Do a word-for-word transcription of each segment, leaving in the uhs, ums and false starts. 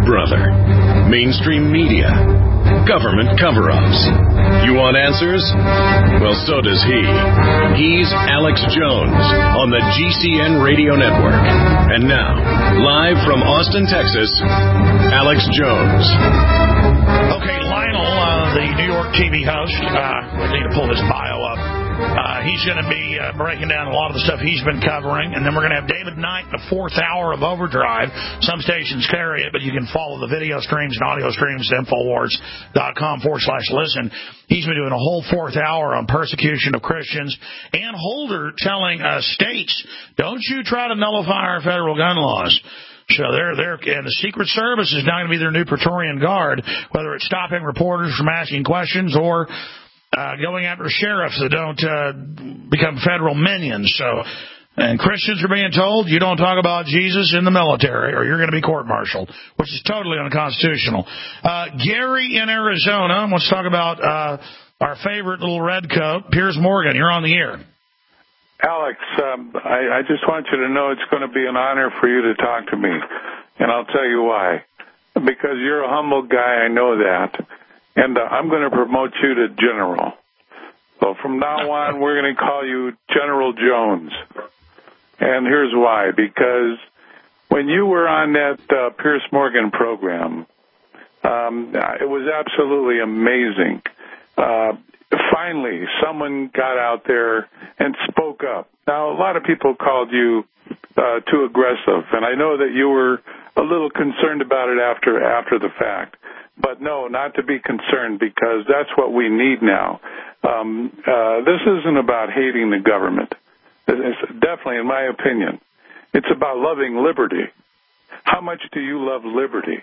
brother. Mainstream media. Government cover-ups. You want answers? Well, so does he. He's Alex Jones on the G C N Radio Network. And now, live from Austin, Texas, Alex Jones. Okay, Lionel, uh, the New York T V host, uh, we need to pull his bio up. Uh, he's going to be uh, breaking down a lot of the stuff he's been covering, and then we're going to have David Knight in the fourth hour of Overdrive. Some stations carry it, but you can follow the video streams and audio streams at Infowars.com forward slash listen. He's been doing a whole fourth hour on persecution of Christians, and Holder telling uh, states, don't you try to nullify our federal gun laws. So they're, they're, and the Secret Service is now going to be their new Praetorian Guard, whether it's stopping reporters from asking questions or Uh, going after sheriffs that don't uh, become federal minions. So, and Christians are being told, you don't talk about Jesus in the military or you're going to be court-martialed, which is totally unconstitutional. Uh, Gary in Arizona wants to talk about uh, our favorite little redcoat, Piers Morgan. You're on the air. Alex, um, I, I just want you to know it's going to be an honor for you to talk to me, and I'll tell you why. Because you're a humble guy, I know that. And uh, I'm going to promote you to General. So from now on, we're going to call you General Jones. And here's why. Because when you were on that uh, Piers Morgan program, um, it was absolutely amazing. Uh, finally, someone got out there and spoke up. Now, a lot of people called you uh, too aggressive, and I know that you were a little concerned about it after after the fact. But no, not to be concerned, because that's what we need now. Um, uh, this isn't about hating the government. It's definitely, in my opinion, it's about loving liberty. How much do you love liberty?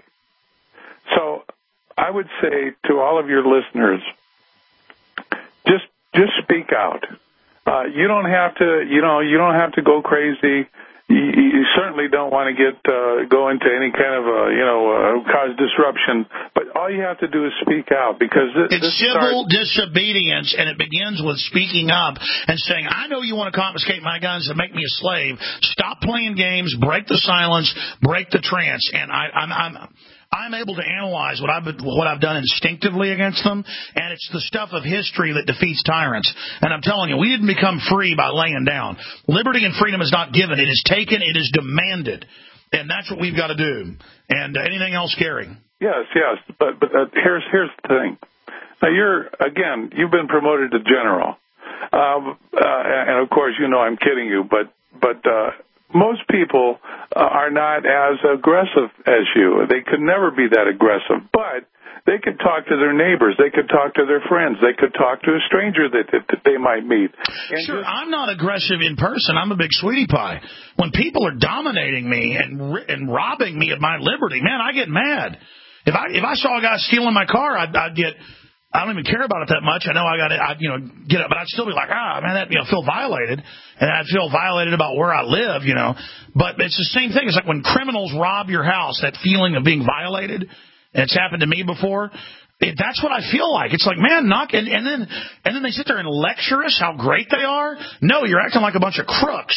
So I would say to all of your listeners, just just speak out. Uh, you don't have to, you know, you don't have to go crazy. You, you certainly don't want to get uh, go into any kind of uh, you know uh, cause disruption. But all you have to do is speak out, because this, it's this civil starts... disobedience, and it begins with speaking up and saying, "I know you want to confiscate my guns and make me a slave. Stop playing games. Break the silence. Break the trance." And I, I'm. I'm I'm able to analyze what I've been, what I've done instinctively against them, and it's the stuff of history that defeats tyrants. And I'm telling you, we didn't become free by laying down. Liberty and freedom is not given; it is taken, it is demanded, and that's what we've got to do. And uh, anything else, Gary? Yes, yes, but but uh, here's here's the thing. Now you're again, you've been promoted to general, um, uh, and of course, you know I'm kidding you, but but. Uh, Most people uh, are not as aggressive as you. They could never be that aggressive, but they could talk to their neighbors. They could talk to their friends. They could talk to a stranger that, that, that they might meet. And sure, just, I'm not aggressive in person. I'm a big sweetie pie. When people are dominating me and and robbing me of my liberty, man, I get mad. If I if I saw a guy stealing my car, I'd, I'd get. I don't even care about it that much. I know I got to, I, you know, get it, but I'd still be like, ah, man, that, you know, feel violated, and I'd feel violated about where I live, you know. But it's the same thing. It's like when criminals rob your house, that feeling of being violated, and it's happened to me before. It, that's what I feel like. It's like, man, knock, and, and then and then they sit there and lecture us how great they are. No, you're acting like a bunch of crooks.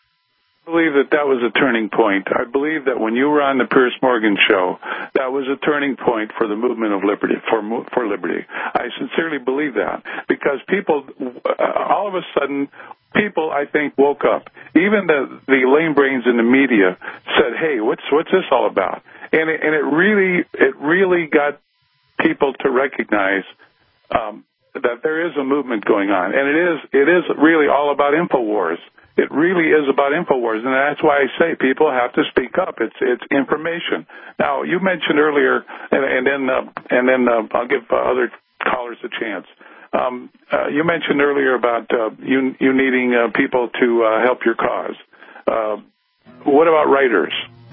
I believe that that was a turning point. I believe that when you were on the Piers Morgan show, that was a turning point for the movement of liberty, for for liberty. I sincerely believe that, because people, uh, all of a sudden, people, I think, woke up. Even the the lame brains in the media said, "Hey, what's what's this all about?" And it, and it really it really got people to recognize um, that there is a movement going on, and it is it is really all about InfoWars. It really is about InfoWars, and that's why I say people have to speak up. It's it's information. Now, you mentioned earlier, and, and then uh, and then uh, I'll give uh, other callers a chance. Um, uh, you mentioned earlier about uh, you you needing uh, people to uh, help your cause. Uh, what about writers?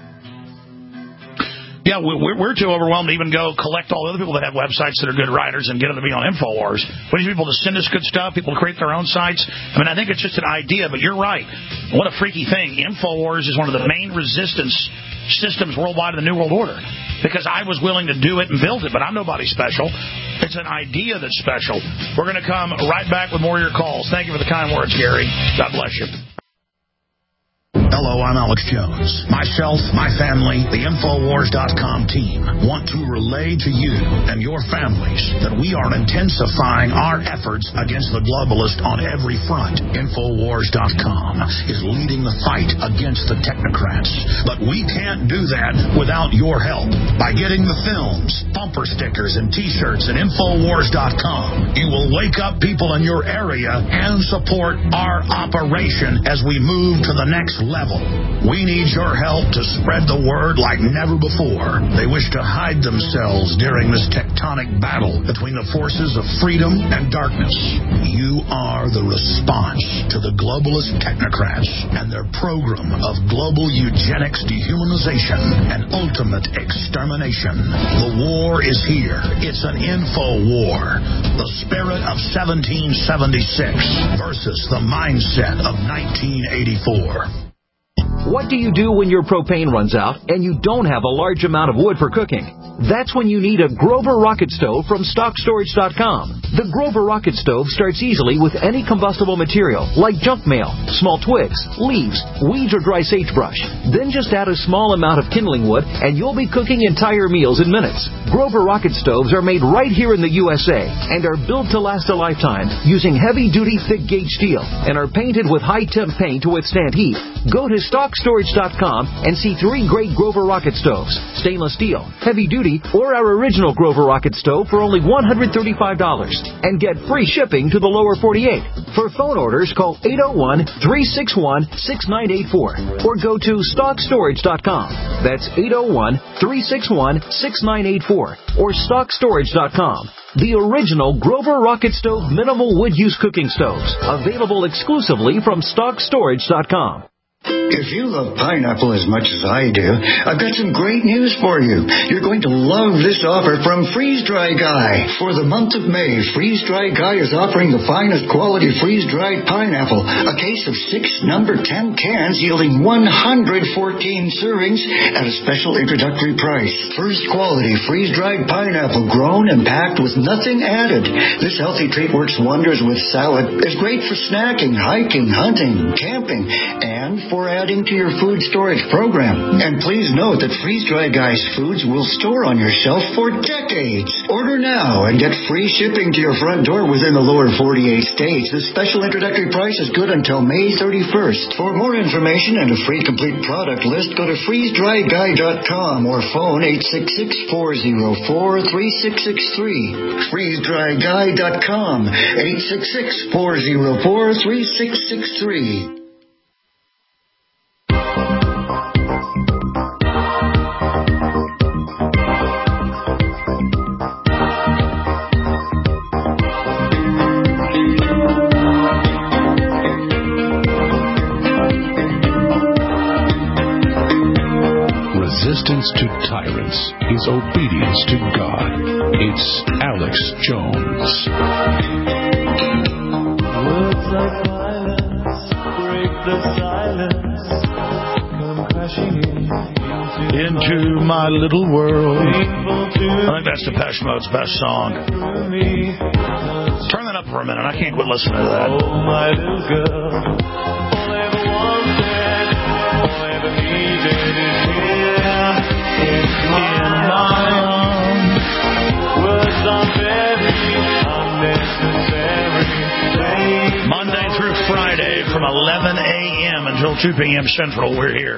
Yeah, we're, we're too overwhelmed to even go collect all the other people that have websites that are good writers and get them to be on InfoWars. We need people to send us good stuff, people to create their own sites. I mean, I think it's just an idea, but you're right. What a freaky thing. InfoWars is one of the main resistance systems worldwide in the New World Order, because I was willing to do it and build it, but I'm nobody special. It's an idea that's special. We're going to come right back with more of your calls. Thank you for the kind words, Gary. God bless you. Hello, I'm Alex Jones. Myself, my family, the Infowars dot com team want to relay to you and your families that we are intensifying our efforts against the globalists on every front. Infowars dot com is leading the fight against the technocrats. But we can't do that without your help. By getting the films, bumper stickers, and T-shirts at Infowars dot com, you will wake up people in your area and support our operation as we move to the next level. We need your help to spread the word like never before. They wish to hide themselves during this tectonic battle between the forces of freedom and darkness. You are the response to the globalist technocrats and their program of global eugenics, dehumanization, and ultimate extermination. The war is here. It's an info war. The spirit of seventeen seventy-six versus the mindset of nineteen eighty-four. What do you do when your propane runs out and you don't have a large amount of wood for cooking? That's when you need a Grover Rocket Stove from Stock Storage dot com. The Grover Rocket Stove starts easily with any combustible material like junk mail, small twigs, leaves, weeds, or dry sagebrush. Then just add a small amount of kindling wood and you'll be cooking entire meals in minutes. Grover Rocket Stoves are made right here in the U S A and are built to last a lifetime using heavy-duty thick-gauge steel and are painted with high-temp paint to withstand heat. Go to Stock Storage dot com and see three great Grover Rocket Stoves, stainless steel, heavy-duty, or our original Grover Rocket Stove for only one hundred thirty-five dollars and get free shipping to the lower forty-eight. For phone orders, call eight oh one, three six one, six nine eight four or go to Stock Storage dot com. That's eight oh one, three six one, six nine eight four or Stock Storage dot com. The original Grover Rocket Stove minimal wood use cooking stoves, available exclusively from Stock Storage dot com. If you love pineapple as much as I do, I've got some great news for you. You're going to love this offer from Freeze Dry Guy. For the month of May, Freeze Dry Guy is offering the finest quality freeze-dried pineapple, a case of six number ten cans yielding one hundred fourteen servings at a special introductory price. First quality freeze-dried pineapple grown and packed with nothing added. This healthy treat works wonders with salad. It's great for snacking, hiking, hunting, camping, and for adding to your food storage program. And please note that Freeze Dry Guy's foods will store on your shelf for decades. Order now and get free shipping to your front door within the lower forty-eight states. This special introductory price is good until May thirty-first. For more information and a free complete product list, go to freeze dry guy dot com or phone eight six six, four oh four, three six six three. freeze dry guy dot com, eight six six, four oh four, three six six three. Resistance to tyrants is obedience to God. It's Alex Jones. Words like violence break the silence, come crashing into, into my little world. I think that's Depeche Mode's best song. Turn that up for a minute. I can't quit listening to that. Oh, my little girl, all I ever wanted, all I ever needed is here in my arms. Words are very unnecessary. Monday through Friday from eleven a.m. until two p.m. Central, we're here.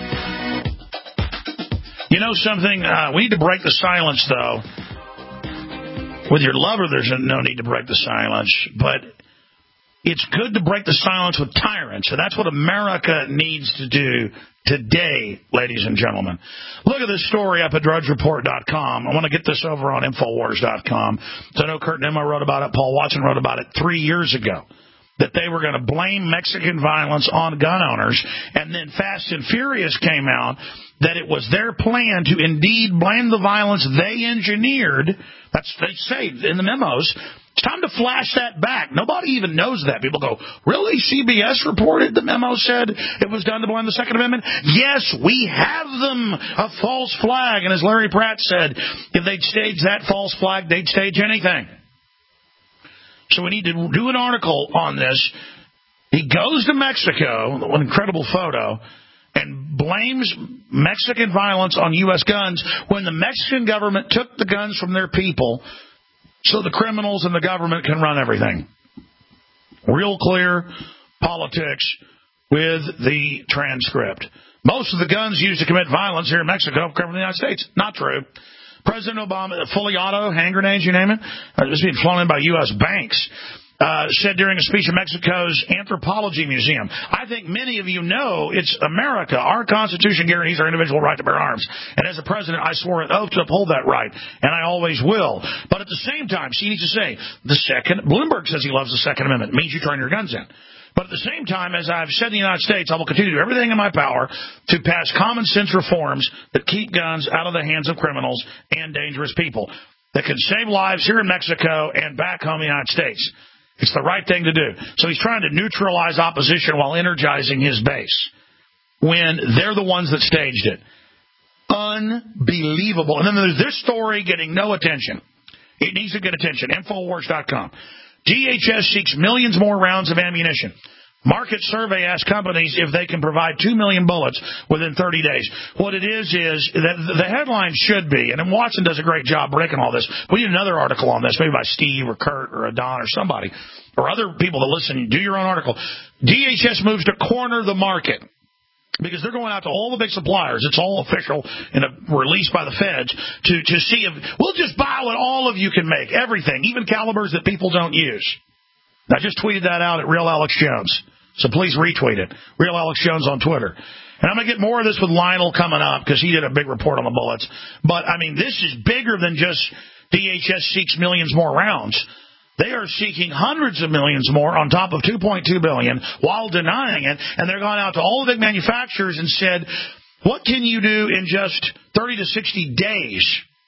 You know something? Uh, we need to break the silence, though. With your lover, there's no need to break the silence, but it's good to break the silence with tyrants, and that's what America needs to do today, ladies and gentlemen. Look at this story up at drudge report dot com. I want to get this over on infowars dot com. So I know Kurt Nimmo wrote about it, Paul Watson wrote about it three years ago, that they were going to blame Mexican violence on gun owners, and then Fast and Furious came out that it was their plan to indeed blame the violence they engineered. That's they say in the memos. It's time to flash that back. Nobody even knows that. People go, really? C B S reported the memo said it was done to blame the Second Amendment? Yes, we have them, a false flag. And as Larry Pratt said, if they'd stage that false flag, they'd stage anything. So we need to do an article on this. He goes to Mexico, an incredible photo, and blames Mexican violence on U S guns when the Mexican government took the guns from their people so the criminals and the government can run everything. Real clear politics with the transcript. Most of the guns used to commit violence here in Mexico come from the United States. Not true. President Obama, fully auto, hand grenades, you name it, uh, just being flown in by U S banks. Uh, said during a speech at Mexico's Anthropology Museum, I think many of you know it's America. Our Constitution guarantees our individual right to bear arms. And as a president, I swore an oath to uphold that right, and I always will. But at the same time, she needs to say, the second, Bloomberg says he loves the Second Amendment. It means you turn your guns in. But at the same time, as I've said in the United States, I will continue to do everything in my power to pass common sense reforms that keep guns out of the hands of criminals and dangerous people that can save lives here in Mexico and back home in the United States. It's the right thing to do. So he's trying to neutralize opposition while energizing his base when they're the ones that staged it. Unbelievable. And then there's this story getting no attention. It needs to get attention. Infowars dot com. D H S seeks millions more rounds of ammunition. Market survey asks companies if they can provide two million bullets within thirty days. What it is is that the headline should be, and Watson does a great job breaking all this. We need another article on this, maybe by Steve or Kurt or Don or somebody, or other people that listen. Do your own article. D H S moves to corner the market because they're going out to all the big suppliers. It's all official and released by the feds to, to see if we'll just buy what all of you can make, everything, even calibers that people don't use. I just tweeted that out at Real Alex Jones, so please retweet it. Real Alex Jones on Twitter. And I'm going to get more of this with Lionel coming up because he did a big report on the bullets. But, I mean, this is bigger than just D H S seeks millions more rounds. They are seeking hundreds of millions more on top of two point two billion dollars while denying it. And they're gone out to all the big manufacturers and said, what can you do in just thirty to sixty days?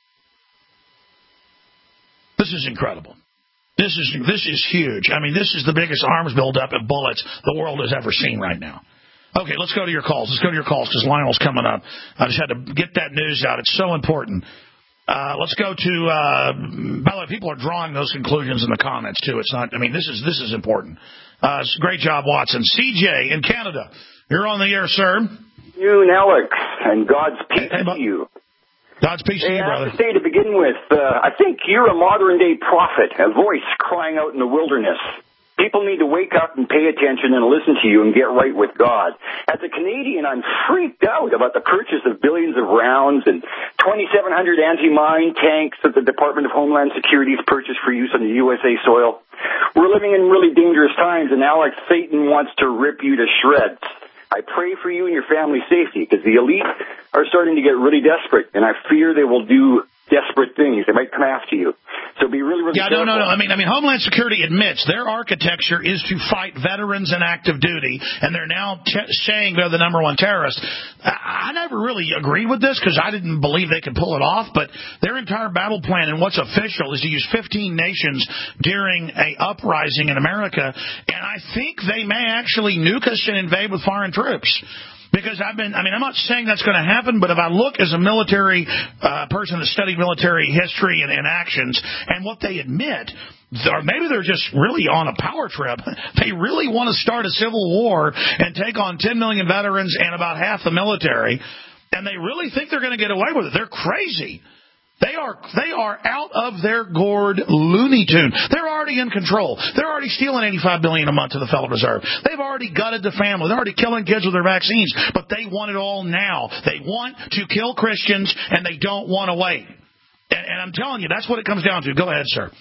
This is incredible. This is this is huge. I mean, this is the biggest arms buildup of bullets the world has ever seen right now. Okay, let's go to your calls. Let's go to your calls because Lionel's coming up. I just had to get that news out. It's so important. Uh, let's go to, uh, by the way, people are drawing those conclusions in the comments, too. It's not, I mean, this is this is important. Uh, great job, Watson. C J in Canada. You're on the air, sir. You and Alex, and God's peace hey, hey, to you. God's peace hey, to you, brother. I have to say to begin with, uh, I think you're a modern-day prophet, a voice crying out in the wilderness. People need to wake up and pay attention and listen to you and get right with God. As a Canadian, I'm freaked out about the purchase of billions of rounds and twenty-seven hundred anti-mine tanks that the Department of Homeland Security has purchased for use on the U S A soil. We're living in really dangerous times, and Alex, Satan wants to rip you to shreds. I pray for you and your family's safety because the elite are starting to get really desperate, and I fear they will do desperate things. They might come after you. So be really, really yeah, careful. no, no, no. I mean, I mean, Homeland Security admits their architecture is to fight veterans in active duty, and they're now t- saying they're the number one terrorist. I, I never really agreed with this because I didn't believe they could pull it off, but their entire battle plan and what's official is to use fifteen nations during a uprising in America, and I think they may actually nuke us and invade with foreign troops. Because I've been, I mean, I'm not saying that's going to happen, but if I look as a military uh, person that studied military history and, and actions, and what they admit, or maybe they're just really on a power trip. They really want to start a civil war and take on ten million veterans and about half the military, and they really think they're going to get away with it. They're crazy. They are they are out of their gourd Looney Tune. They're already in control. They're already stealing eighty-five billion dollars a month to the Federal Reserve. They've already gutted the family. They're already killing kids with their vaccines. But they want it all now. They want to kill Christians, and they don't want to wait. And, and I'm telling you, that's what it comes down to. Go ahead, sir.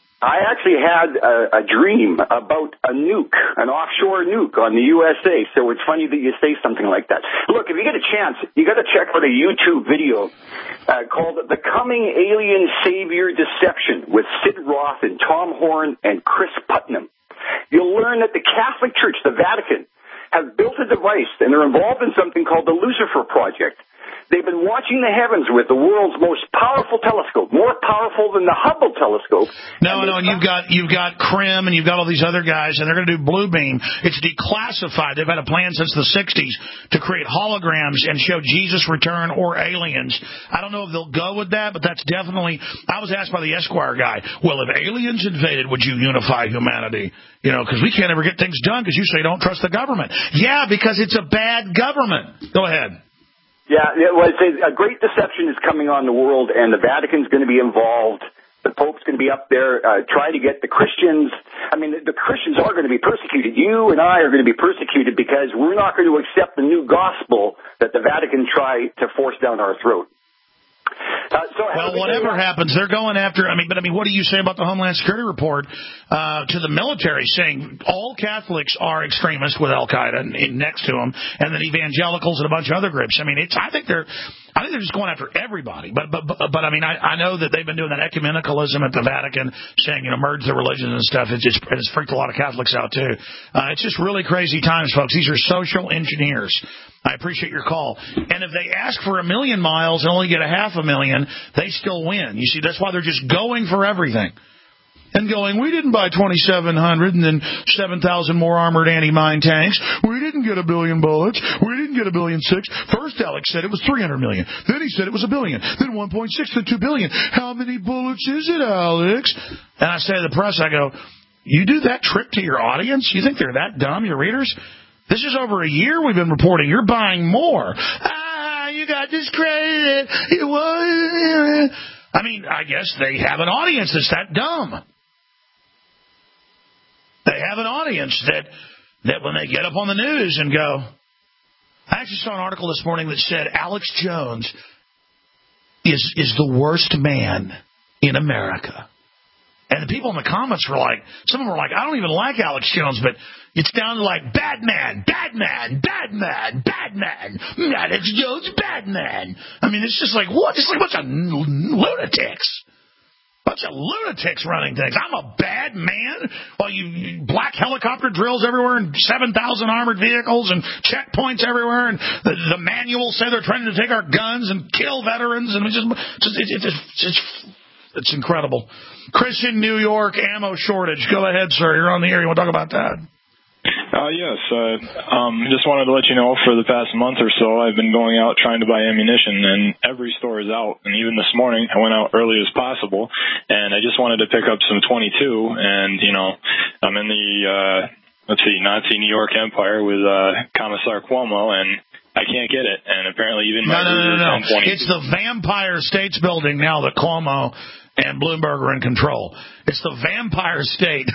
I actually had a, a dream about a nuke, an offshore nuke on the U S A, so it's funny that you say something like that. Look, if you get a chance, you got to check out a YouTube video uh, called The Coming Alien Savior Deception with Sid Roth and Tom Horn and Chris Putnam. You'll learn that the Catholic Church, the Vatican, have built a device, and they're involved in something called the Lucifer Project. They've been watching the heavens with the world's most powerful telescope, more powerful than the Hubble telescope. No, no, and you've got you've got Krim and you've got all these other guys, and they're going to do Blue Beam. It's declassified. They've had a plan since the sixties to create holograms and show Jesus return or aliens. I don't know if they'll go with that, but that's definitely. I was asked by the Esquire guy, well, if aliens invaded, would you unify humanity? You know, because we can't ever get things done because you say don't trust the government. Yeah, because it's a bad government. Go ahead. Yeah, well, it's a, a great deception is coming on the world, and the Vatican's going to be involved. The Pope's going to be up there uh, trying to get the Christians. I mean, the, the Christians are going to be persecuted. You and I are going to be persecuted because we're not going to accept the new gospel that the Vatican tried to force down our throat. Uh, so well, whatever happens, they're going after. I mean, but I mean, what do you say about the Homeland Security report uh, to the military saying all Catholics are extremists with Al Qaeda next to them, and then evangelicals and a bunch of other groups? I mean, it's. I think they're. I think they're just going after everybody. But but but, but I mean, I, I know that they've been doing that ecumenicalism at the Vatican, saying you know merge the religions and stuff. It just it's freaked a lot of Catholics out too. Uh, it's just really crazy times, folks. These are social engineers. I appreciate your call. And if they ask for a million miles and only get a half a million, they still win. You see, that's why they're just going for everything. And going, we didn't buy twenty-seven hundred and then seven thousand more armored anti-mine tanks. We didn't get a billion bullets. We didn't get a billion six. First, Alex said it was three hundred million. Then he said it was a billion. Then one point six, then two billion. How many bullets is it, Alex? And I say to the press, I go, you do that trick to your audience? You think they're that dumb, your readers? This is over a year we've been reporting. You're buying more. Ah, you got discredited. It was. I mean, I guess they have an audience that's that dumb. They have an audience that that when they get up on the news and go, I actually saw an article this morning that said Alex Jones is is the worst man in America. And the people in the comments were like, some of them were like, I don't even like Alex Jones, but it's down to like, bad man, bad man, bad man, bad man, Alex Jones, bad man. I mean, it's just like, what? It's like a bunch of lunatics. Bunch of lunatics running things. I'm a bad man? Well, you, you black helicopter drills everywhere and seven thousand armored vehicles and checkpoints everywhere, and the, the manuals say they're trying to take our guns and kill veterans, and it's just, just it, it, it's, it's, it's incredible. Chris in New York, ammo shortage. Go ahead, sir. You're on the air. You want to talk about that? Uh, yes. Uh, um, just wanted to let you know for the past month or so, I've been going out trying to buy ammunition, and every store is out. And even this morning, I went out early as possible, and I just wanted to pick up some twenty-two. And, you know, I'm in the, uh, let's see, Nazi New York Empire with uh, Commissar Cuomo, and I can't get it. And apparently even my No, no, no, no. ten twenty-two. It's the Vampire States building now that Cuomo and Bloomberg are in control. It's the Vampire State.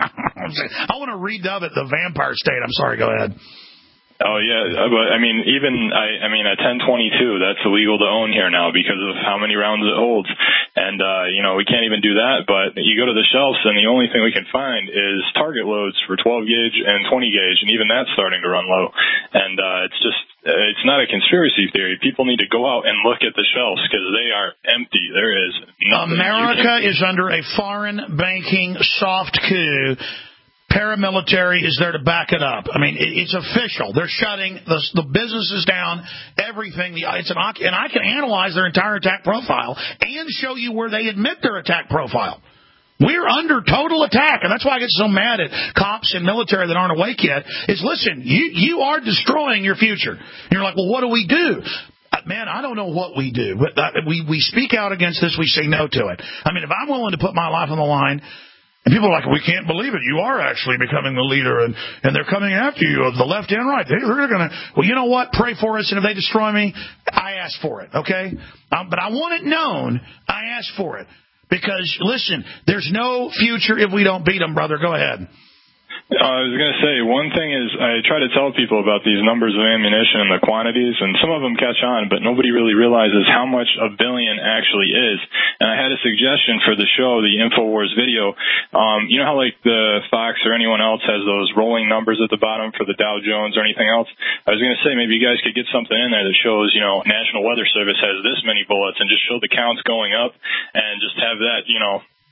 I want to redub it the Vampire State. I'm sorry. Go ahead. Oh, yeah. But, I mean, even, I, I mean, a ten twenty-two, that's illegal to own here now because of how many rounds it holds. And, uh, you know, we can't even do that. But you go to the shelves, and the only thing we can find is target loads for twelve gauge and twenty gauge, and even that's starting to run low. And uh, it's just, it's not a conspiracy theory. People need to go out and look at the shelves because they are empty. There is nothing. America is under a foreign banking soft coup. Paramilitary is there to back it up. I mean, it's official. They're shutting the, the businesses down, everything. It's an, and I can analyze their entire attack profile and show you where they admit their attack profile. We're under total attack, and that's why I get so mad at cops and military that aren't awake yet, is, listen, you, you are destroying your future. And you're like, well, what do we do? Man, I don't know what we do. But we, we speak out against this. We say no to it. I mean, if I'm willing to put my life on the line, and people are like, we can't believe it. You are actually becoming the leader, and, and they're coming after you, the left and right. They, they're going to, well, you know what? Pray for us, and if they destroy me, I ask for it, okay? Um, but I want it known. I ask for it. Because, listen, there's no future if we don't beat them, brother. Go ahead. I was going to say, one thing is I try to tell people about these numbers of ammunition and the quantities, and some of them catch on, but nobody really realizes how much a billion actually is. And I had a suggestion for the show, the InfoWars video. Um, you know how, like, the Fox or anyone else has those rolling numbers at the bottom for the Dow Jones or anything else? I was going to say maybe you guys could get something in there that shows, you know, National Weather Service has this many bullets, and just show the counts going up and just have that, you know,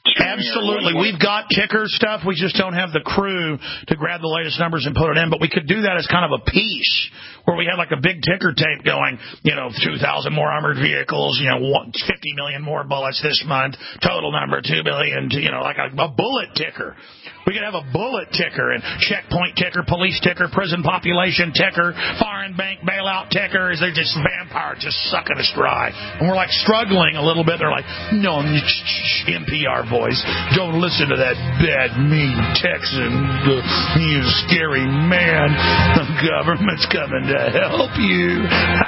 Absolutely. We've got ticker stuff. We just don't have the crew to grab the latest numbers and put it in. But we could do that as kind of a piece where we had like a big ticker tape going, you know, two thousand more armored vehicles, you know, fifty million more bullets this month, total number two billion, you know, like a, a bullet ticker. We could have a bullet ticker and checkpoint ticker, police ticker, prison population ticker, foreign bank bailout tickers. They're just vampires just sucking us dry. And we're like struggling a little bit. They're like, no, N P R voice, don't listen to that bad, mean Texan, uh, you scary man. The government's coming to help you.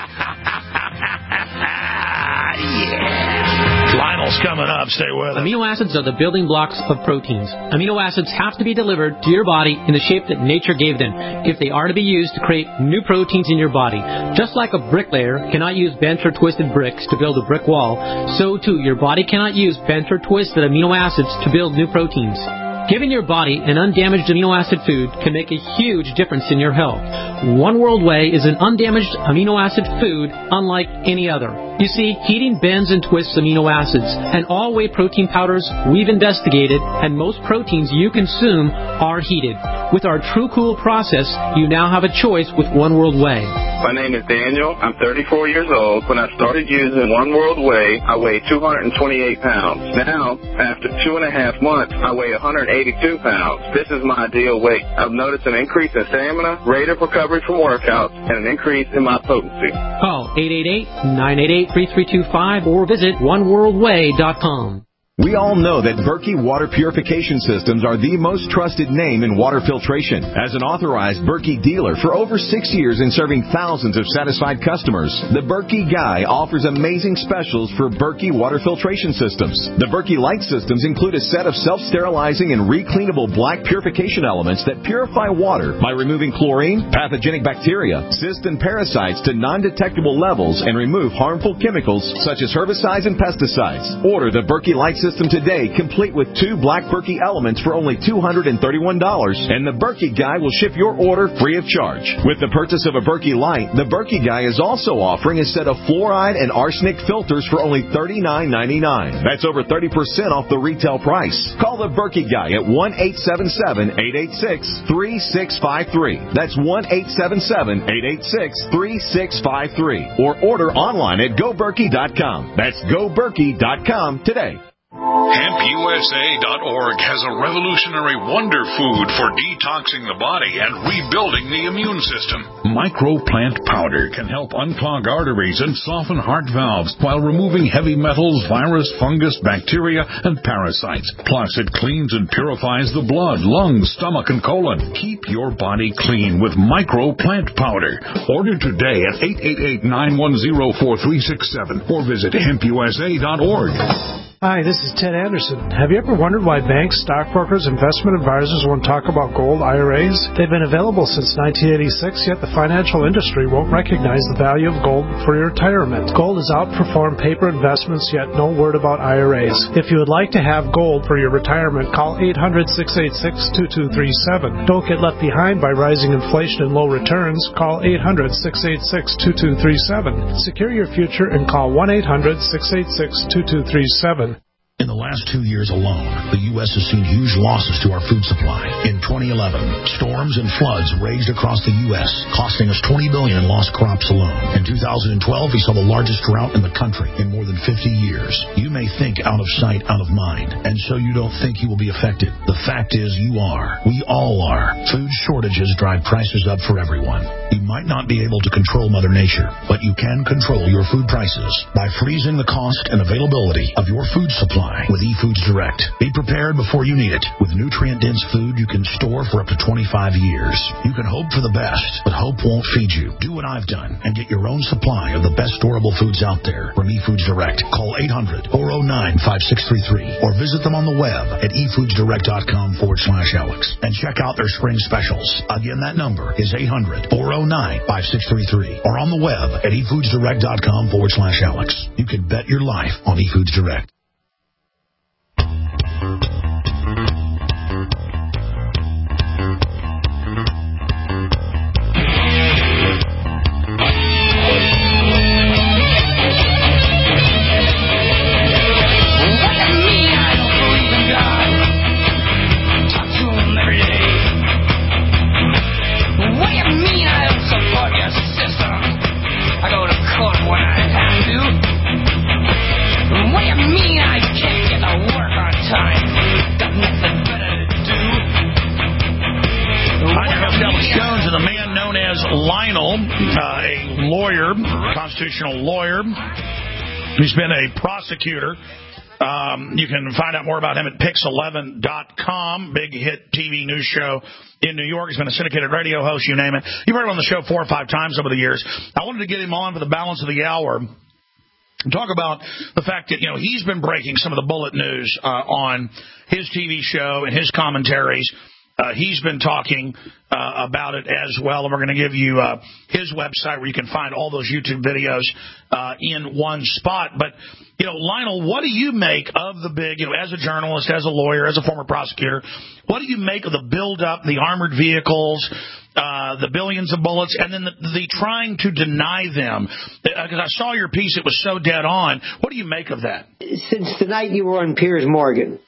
Yeah. Lionel's coming up. Stay with us. Amino acids are the building blocks of proteins. Amino acids have to be delivered to your body in the shape that nature gave them if they are to be used to create new proteins in your body. Just like a bricklayer cannot use bent or twisted bricks to build a brick wall, so too your body cannot use bent or twisted amino acids to build new proteins. Giving your body an undamaged amino acid food can make a huge difference in your health. One World Whey is an undamaged amino acid food unlike any other. You see, heating bends and twists amino acids, and all whey protein powders we've investigated, and most proteins you consume are heated. With our True Cool process, you now have a choice with One World Whey. My name is Daniel. I'm thirty-four years old. When I started using One World Whey, I weighed two hundred twenty-eight pounds. Now, after two and a half months, I weigh one hundred eighty-two pounds. This is my ideal weight. I've noticed an increase in stamina, rate of recovery from workouts, and an increase in my potency. Call eight eight eight, nine eight eight, three three two five or visit one world whey dot com. We all know that Berkey Water Purification Systems are the most trusted name in water filtration. As an authorized Berkey dealer for over six years and serving thousands of satisfied customers, the Berkey Guy offers amazing specials for Berkey Water Filtration Systems. The Berkey Light Systems include a set of self-sterilizing and recleanable black purification elements that purify water by removing chlorine, pathogenic bacteria, cysts, and parasites to non-detectable levels and remove harmful chemicals such as herbicides and pesticides. Order the Berkey Light System today, complete with two black Berkey elements for only two hundred thirty-one dollars, and the Berkey Guy will ship your order free of charge. With the purchase of a Berkey Light, the Berkey Guy is also offering a set of fluoride and arsenic filters for only thirty-nine ninety-nine. That's over thirty percent off the retail price. Call the Berkey Guy at one eight seven seven, eight eight six, three six five three. That's one eight seven seven, eight eight six, three six five three. Or order online at go berkey dot com. That's go berkey dot com today. Hemp U S A dot org has a revolutionary wonder food for detoxing the body and rebuilding the immune system. Microplant powder can help unclog arteries and soften heart valves while removing heavy metals, virus, fungus, bacteria, and parasites. Plus, it cleans and purifies the blood, lungs, stomach, and colon. Keep your body clean with Microplant powder. Order today at eight eight eight, nine one zero, four three six seven or visit hemp U S A dot org. Hi, this is Ted Anderson. Have you ever wondered why banks, stockbrokers, investment advisors won't talk about gold I R As? They've been available since nineteen eighty-six, yet the financial industry won't recognize the value of gold for your retirement. Gold has outperformed paper investments, yet no word about I R As. If you would like to have gold for your retirement, call eight hundred, six eight six, two two three seven. Don't get left behind by rising inflation and low returns. Call eight hundred, six eight six, two two three seven. Secure your future and call one eight hundred, six eight six, two two three seven. In the last two years alone, the U S has seen huge losses to our food supply. In twenty eleven, storms and floods raged across the U S, costing us twenty billion dollars in lost crops alone. In two thousand twelve, we saw the largest drought in the country in more than fifty years. You may think out of sight, out of mind, and so you don't think you will be affected. The fact is you are. We all are. Food shortages drive prices up for everyone. You might not be able to control Mother Nature, but you can control your food prices by freezing the cost and availability of your food supply with eFoods Direct. Be prepared before you need it. With nutrient-dense food you can store for up to twenty-five years. You can hope for the best, but hope won't feed you. Do what I've done and get your own supply of the best storable foods out there from eFoods Direct. Call eight hundred, four oh nine, five six three three or visit them on the web at efoodsdirect.com forward slash Alex and check out their spring specials. Again, that number is eight hundred, four oh nine, five six three three or on the web at efoodsdirect.com forward slash Alex. You can bet your life on eFoods Direct. uh, a lawyer, constitutional lawyer, who's been a prosecutor. Um, you can find out more about him at pix eleven dot com, big hit T V news show in New York. He's been a syndicated radio host, you name it. You've heard him on the show four or five times over the years. I wanted to get him on for the balance of the hour and talk about the fact that, you know, he's been breaking some of the bullet news uh, on his T V show and his commentaries. Uh, he's been talking uh, about it as well, and we're going to give you uh, his website where you can find all those YouTube videos uh, in one spot. But, you know, Lionel, what do you make of the big, you know, as a journalist, as a lawyer, as a former prosecutor, what do you make of the buildup, the armored vehicles, uh, the billions of bullets, and then the, the trying to deny them? Because I saw your piece, it was so dead on. What do you make of that? Since the night you were on Piers Morgan,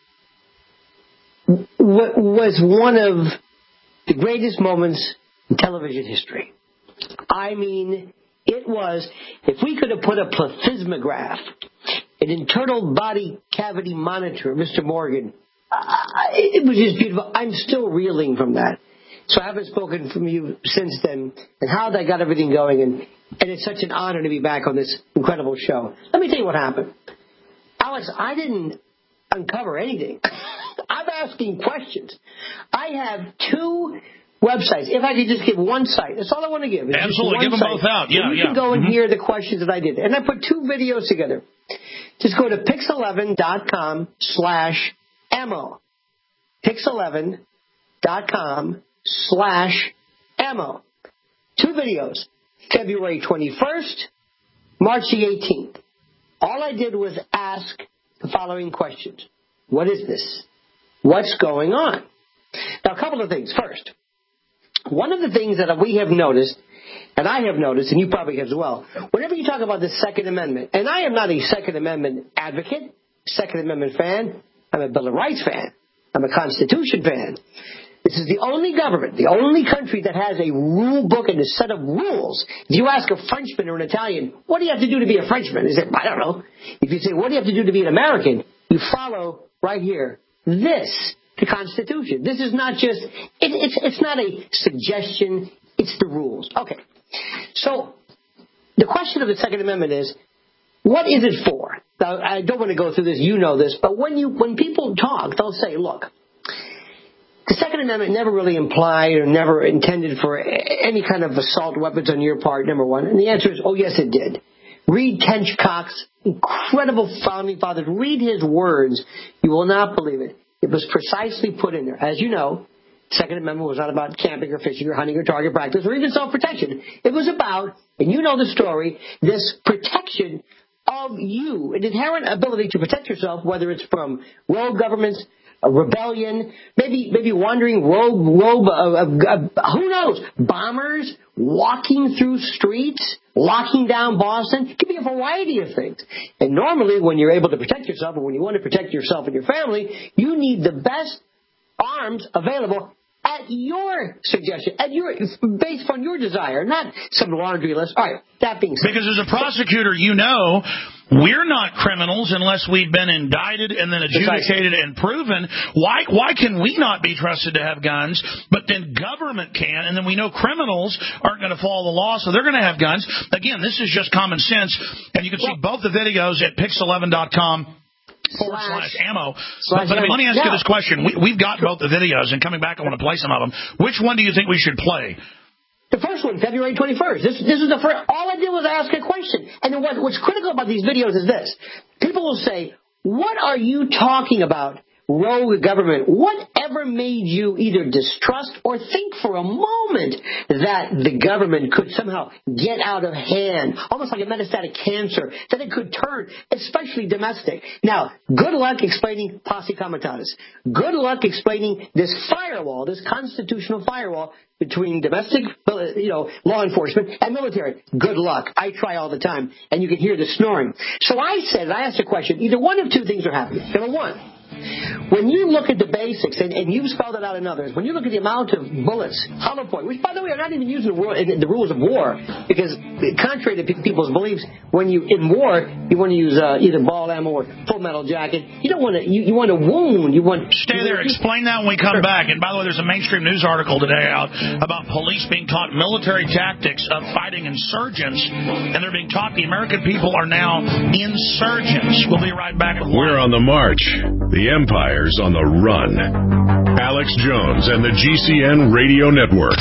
was one of the greatest moments in television history. I mean, it was, if we could have put a plethysmograph, an internal body cavity monitor, Mister Morgan, uh, it was just beautiful. I'm still reeling from that. So I haven't spoken from you since then, and how that got everything going, and, and it's such an honor to be back on this incredible show. Let me tell you what happened. Alex, I didn't uncover anything. I'm asking questions. I have two websites. If I could just give one site, that's all I want to give. It's Absolutely, give them site. both out. Yeah, and you yeah. can go and mm-hmm. hear the questions that I did. And I put two videos together. Just go to pix eleven dot com slash ammo. pix eleven dot com slash ammo. Two videos. February twenty-first, March the eighteenth. All I did was ask the following questions. What is this? What's going on? Now, a couple of things. First, one of the things that we have noticed, and I have noticed, and you probably have as well, whenever you talk about the Second Amendment, and I am not a Second Amendment advocate, Second Amendment fan, I'm a Bill of Rights fan, I'm a Constitution fan. This is the only government, the only country that has a rule book and a set of rules. If you ask a Frenchman or an Italian, what do you have to do to be a Frenchman? They say, I don't know. If you say, what do you have to do to be an American? You follow right here. This, the Constitution. This is not just, it, it's it's not a suggestion, it's the rules. Okay. So, the question of the Second Amendment is, what is it for? Now, I don't want to go through this, you know this, but when you when people talk, they'll say, look, the Second Amendment never really implied or never intended for any kind of assault weapons on your part, number one. And the answer is, oh, yes, it did. Read Tench Cox, incredible founding fathers. Read his words. You will not believe it. It was precisely put in there. As you know, the Second Amendment was not about camping or fishing or hunting or target practice or even self-protection. It was about, and you know the story, this protection of you, an inherent ability to protect yourself, whether it's from rogue governments, a rebellion, maybe maybe wandering rogue, rogue uh, uh, uh, who knows, bombers walking through streets, locking down Boston. It could be a variety of things. And normally when you're able to protect yourself, or when you want to protect yourself and your family, you need the best arms available at your suggestion, at your based on your desire, not some laundry list. All right, that being said. Because as a prosecutor, you know, we're not criminals unless we've been indicted and then adjudicated and proven. Why why can we not be trusted to have guns, but then government can, and then we know criminals aren't going to follow the law, so they're going to have guns? Again, this is just common sense, and you can see both the videos at pix eleven dot com. Forward slash ammo. But, but I mean, let me ask yeah. you this question. We, we've got both the videos, and coming back, I want to play some of them. Which one do you think we should play? The first one, February twenty-first. This, this is the first. All I did was ask a question. And then what, what's critical about these videos is this. People will say, what are you talking about, rogue government? Whatever made you either distrust or think for a moment that the government could somehow get out of hand, almost like a metastatic cancer, that it could turn, especially domestic. Now, good luck explaining posse comitatus. Good luck explaining this firewall, this constitutional firewall between domestic, you know, law enforcement and military. Good luck. I try all the time, and you can hear the snoring. So I said, I asked a question. Either one of two things are happening. Number one, when you look at the basics, and, and you've spelled it out in others, when you look at the amount of bullets, hollow point, which, by the way, are not even used in the, in the rules of war, because contrary to pe- people's beliefs, when you in war, you want to use uh, either ball ammo or full metal jacket. You don't want to. You, you want to wound. You want. Stay there. Explain that when we come back. And by the way, there's a mainstream news article today out about police being taught military tactics of fighting insurgents, and they're being taught the American people are now insurgents. We'll be right back. We're on the march. The empire's on the run. Alex Jones and the G C N Radio Network.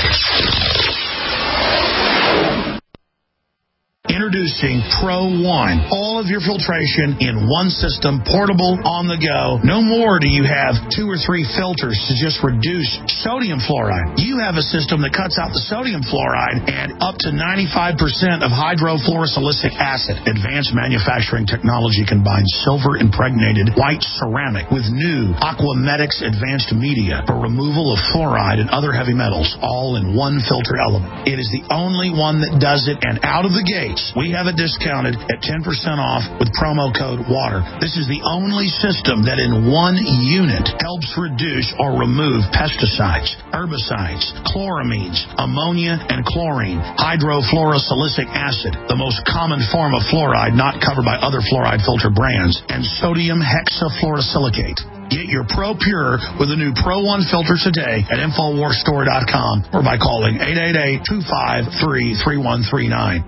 Introducing Pro One. All of your filtration in one system, portable, on the go. No more do you have two or three filters to just reduce sodium fluoride. You have a system that cuts out the sodium fluoride and up to ninety-five percent of hydrofluorosilicic acid. Advanced manufacturing technology combines silver-impregnated white ceramic with new Aquamedics advanced media for removal of fluoride and other heavy metals, all in one filter element. It is the only one that does it, and out of the gate, we have it discounted at ten percent off with promo code WATER. This is the only system that in one unit helps reduce or remove pesticides, herbicides, chloramines, ammonia, and chlorine, hydrofluorosilicic acid, the most common form of fluoride not covered by other fluoride filter brands, and sodium hexafluorosilicate. Get your Pro Pure with the new Pro One filter today at infowars store dot com or by calling eight eight eight, two five three, three one three nine.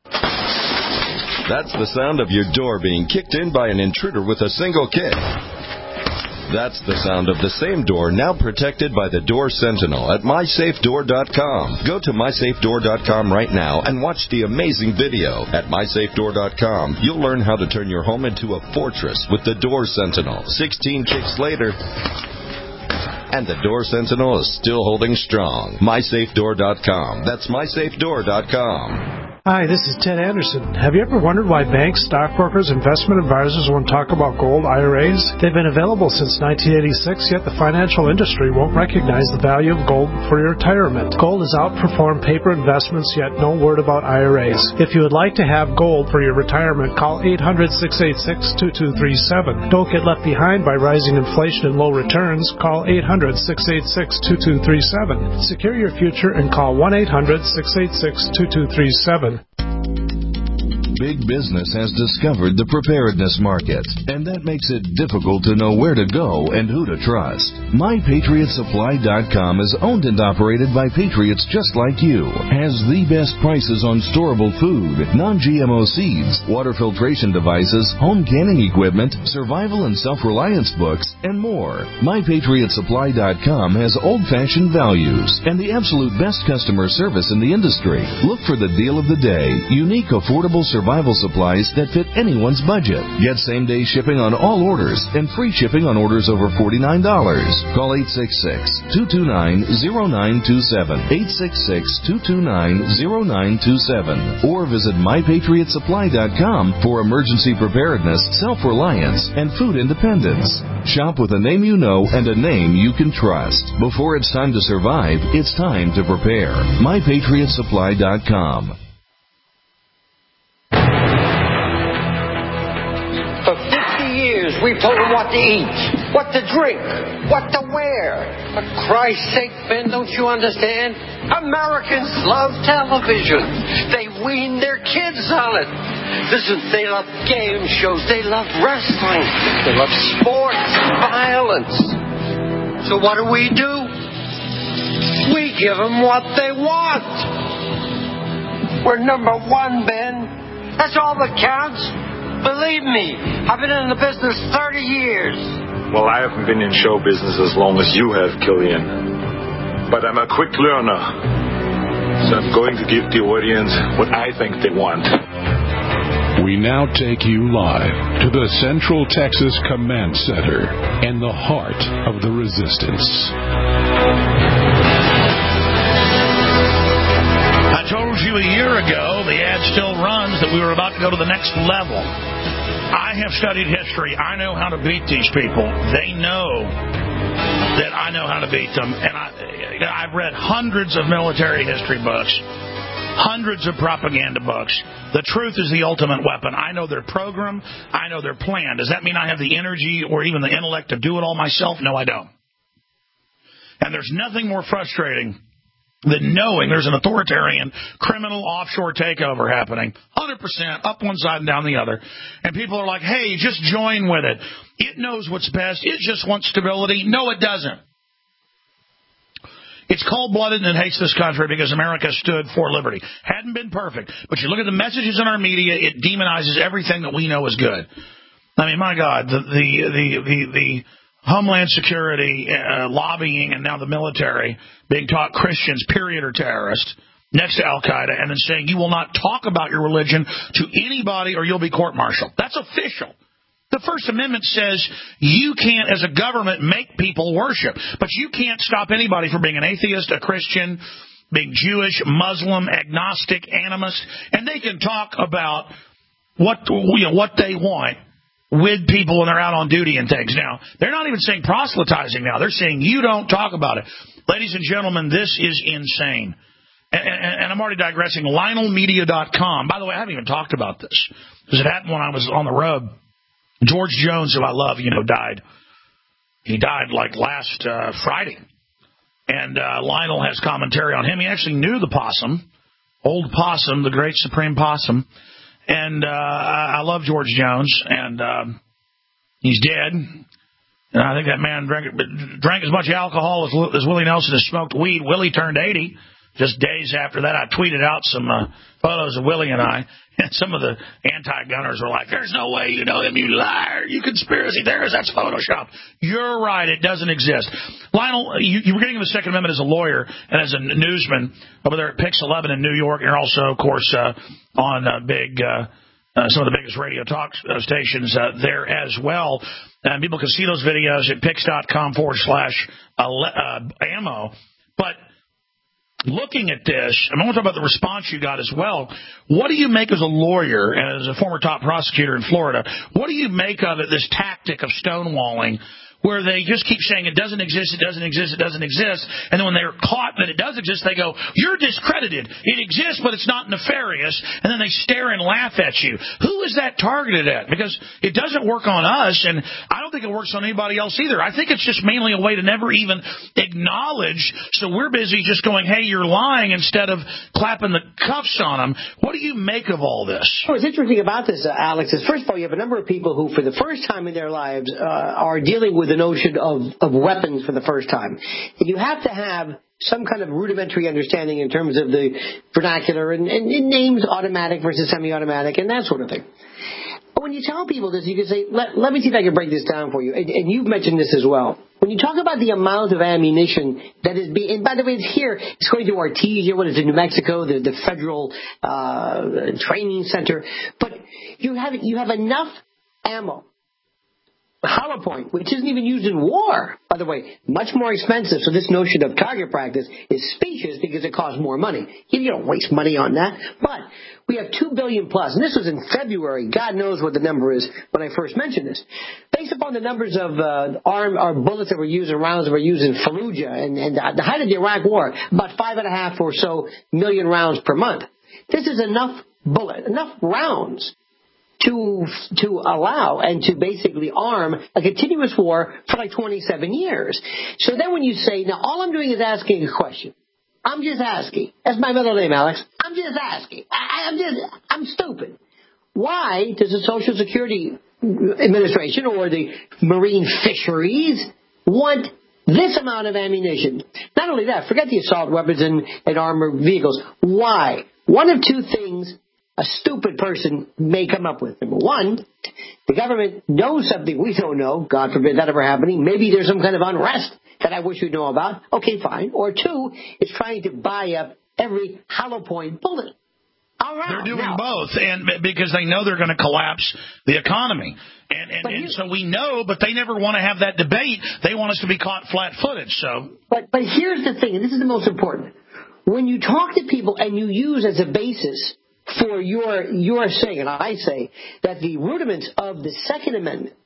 That's the sound of your door being kicked in by an intruder with a single kick. That's the sound of the same door now protected by the Door Sentinel at my safe door dot com. Go to my safe door dot com right now and watch the amazing video. At my safe door dot com, you'll learn how to turn your home into a fortress with the Door Sentinel. sixteen kicks later, and the Door Sentinel is still holding strong. my safe door dot com. That's my safe door dot com. Hi, this is Ted Anderson. Have you ever wondered why banks, stockbrokers, investment advisors won't talk about gold I R As? They've been available since nineteen eighty-six, yet the financial industry won't recognize the value of gold for your retirement. Gold has outperformed paper investments, yet no word about I R As. If you would like to have gold for your retirement, call eight hundred, six eight six, two two three seven. Don't get left behind by rising inflation and low returns. Call eight hundred, six eight six, two two three seven. Secure your future and call one eight hundred, six eight six, two two three seven. Big business has discovered the preparedness market, and that makes it difficult to know where to go and who to trust. my patriot supply dot com is owned and operated by patriots just like you, has the best prices on storable food, non-G M O seeds, water filtration devices, home canning equipment, survival and self-reliance books, and more. my patriot supply dot com has old-fashioned values and the absolute best customer service in the industry. Look for the deal of the day, unique, affordable survival supplies that fit anyone's budget. Get same-day shipping on all orders and free shipping on orders over forty-nine dollars. Call eight six six, two two nine, zero nine two seven, eight six six, two two nine, zero nine two seven, or visit my patriot supply dot com for emergency preparedness, self-reliance, and food independence. Shop with a name you know and a name you can trust. Before it's time to survive, it's time to prepare. my patriot supply dot com. For fifty years, we've told them what to eat, what to drink, what to wear. For Christ's sake, Ben, don't you understand? Americans love television. They wean their kids on it. Listen, they love game shows. They love wrestling. They love sports, violence. So what do we do? We give them what they want. We're number one, Ben. That's all that counts. Believe me, I've been in the business thirty years. Well, I haven't been in show business as long as you have, Killian. But I'm a quick learner. So I'm going to give the audience what I think they want. We now take you live to the Central Texas Command Center and the heart of the resistance. I told you a year ago, the ad still runs, that we were about to go to the next level. I have studied history. I know how to beat these people. They know that I know how to beat them. And I, I've read hundreds of military history books, hundreds of propaganda books. The truth is the ultimate weapon. I know their program. I know their plan. Does that mean I have the energy or even the intellect to do it all myself? No, I don't. And there's nothing more frustrating that knowing there's an authoritarian criminal offshore takeover happening, one hundred percent up one side and down the other, and people are like, hey, just join with it. It knows what's best. It just wants stability. No, it doesn't. It's cold-blooded and it hates this country because America stood for liberty. Hadn't been perfect, but you look at the messages in our media, it demonizes everything that we know is good. I mean, my God, the the the the, the Homeland Security uh, lobbying and now the military being taught Christians, period, are terrorists next to Al-Qaeda, and then saying you will not talk about your religion to anybody or you'll be court-martialed. That's official. The First Amendment says you can't, as a government, make people worship, but you can't stop anybody from being an atheist, a Christian, being Jewish, Muslim, agnostic, animist, and they can talk about what you know, what they want with people when they're out on duty and things. Now, they're not even saying proselytizing now. They're saying you don't talk about it. Ladies and gentlemen, this is insane. And, and, and I'm already digressing. Lionel Media dot com. By the way, I haven't even talked about this because it happened when I was on the road. George Jones, who I love, you know, died. He died like last uh, Friday. And uh, Lionel has commentary on him. He actually knew the possum, old possum, the great supreme possum. And uh, I love George Jones, and um, he's dead. And I think that man drank, drank as much alcohol as, as Willie Nelson has smoked weed. Willie turned eighty. Just days after that, I tweeted out some uh, photos of Willie and I, and some of the anti-gunners were like, there's no way you know him, you liar, you conspiracy theorist, that's Photoshop. You're right, it doesn't exist. Lionel, you, you were getting the Second Amendment as a lawyer and as a newsman over there at Pix eleven in New York, and you're also, of course, uh, on uh, big, uh, uh, some of the biggest radio talk uh, stations uh, there as well. And people can see those videos at pix.com forward slash uh, ammo. But looking at this, and I want to talk about the response you got as well. What do you make as a lawyer and as a former top prosecutor in Florida? What do you make of it, this tactic of stonewalling, where they just keep saying it doesn't exist, it doesn't exist, it doesn't exist, and then when they're caught that it does exist, they go, you're discredited. It exists, but it's not nefarious, and then they stare and laugh at you. Who is that targeted at? Because it doesn't work on us, and I don't think it works on anybody else either. I think it's just mainly a way to never even acknowledge, so we're busy just going, hey, you're lying, instead of clapping the cuffs on them. What do you make of all this? What's interesting about this, uh, Alex, is first of all, you have a number of people who, for the first time in their lives, uh, are dealing with the notion of, of weapons for the first time. And you have to have some kind of rudimentary understanding in terms of the vernacular and, and, and names, automatic versus semi-automatic, and that sort of thing. But when you tell people this, you can say, let, let me see if I can break this down for you. And, and you've mentioned this as well. When you talk about the amount of ammunition that is being, and by the way, it's here, it's going to Artesia, what is it, New Mexico, the, the federal uh, training center. But you have, you have enough ammo. Hollow point, which isn't even used in war, by the way, much more expensive. So this notion of target practice is specious because it costs more money. You don't waste money on that. But we have two billion plus, and this was in February. God knows what the number is when I first mentioned this. Based upon the numbers of uh, arm or bullets that were used and rounds that were used in Fallujah and, and the height of the Iraq War, about five and a half or so million rounds per month. This is enough bullet, enough rounds to to allow and to basically arm a continuous war for like twenty-seven years. So then when you say, now all I'm doing is asking a question. I'm just asking. That's my middle name, Alex. I'm just asking. I, I'm just, I'm stupid. Why does the Social Security Administration or the Marine Fisheries want this amount of ammunition? Not only that, forget the assault weapons and, and armored vehicles. Why? One of two things a stupid person may come up with. Number one, the government knows something we don't know. God forbid that ever happening. Maybe there's some kind of unrest that I wish we know about. Okay, fine. Or two, it's trying to buy up every hollow point bullet. All right. They're doing now, both, and because they know they're going to collapse the economy. And, and, and so we know, but they never want to have that debate. They want us to be caught flat-footed. So, But, but here's the thing, and this is the most important. When you talk to people and you use as a basis for your your saying, and I say, that the rudiments of the Second Amendment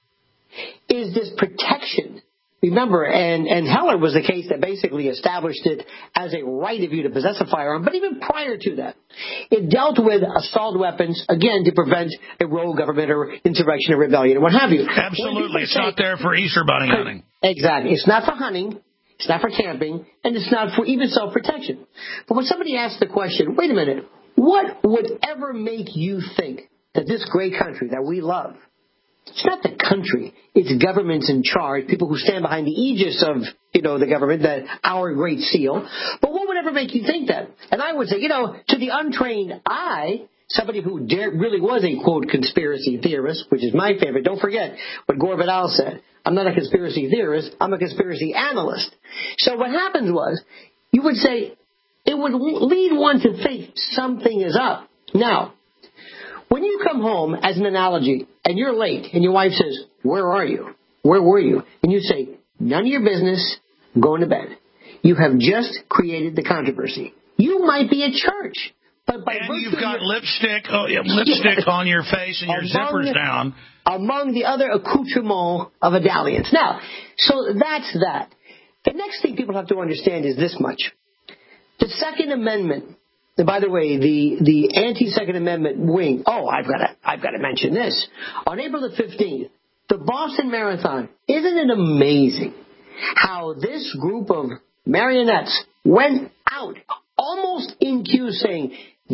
is this protection. Remember, and, and Heller was the case that basically established it as a right of you to possess a firearm, but even prior to that, it dealt with assault weapons, again, to prevent a rogue government or insurrection or rebellion or what have you. Absolutely. It's say, not there for Easter bunny hunting. Exactly. It's not for hunting. It's not for camping, and it's not for even self-protection. But when somebody asks the question, wait a minute, what would ever make you think that this great country that we love, it's not the country, it's governments in charge, people who stand behind the aegis of, you know, the government, that our great seal. But what would ever make you think that? And I would say, you know, to the untrained eye, somebody who dare, really was a, quote, conspiracy theorist, which is my favorite. Don't forget what Gore Vidal said. I'm not a conspiracy theorist. I'm a conspiracy analyst. So what happened was, you would say, it would lead one to think something is up. Now, when you come home, as an analogy, and you're late, and your wife says, where are you? Where were you? And you say, none of your business, I'm going to bed. You have just created the controversy. You might be at church. But by and you've got your, lipstick oh, yeah, lipstick on your face and your among, zippers down. Among the other accoutrements of a dalliance. Now, so that's that. The next thing people have to understand is this much. The Second Amendment, and by the way, the, the anti-Second Amendment wing, oh, I've got to I've got to mention this. On April the fifteenth, the Boston Marathon, isn't it amazing how this group of marionettes went out almost in cue saying,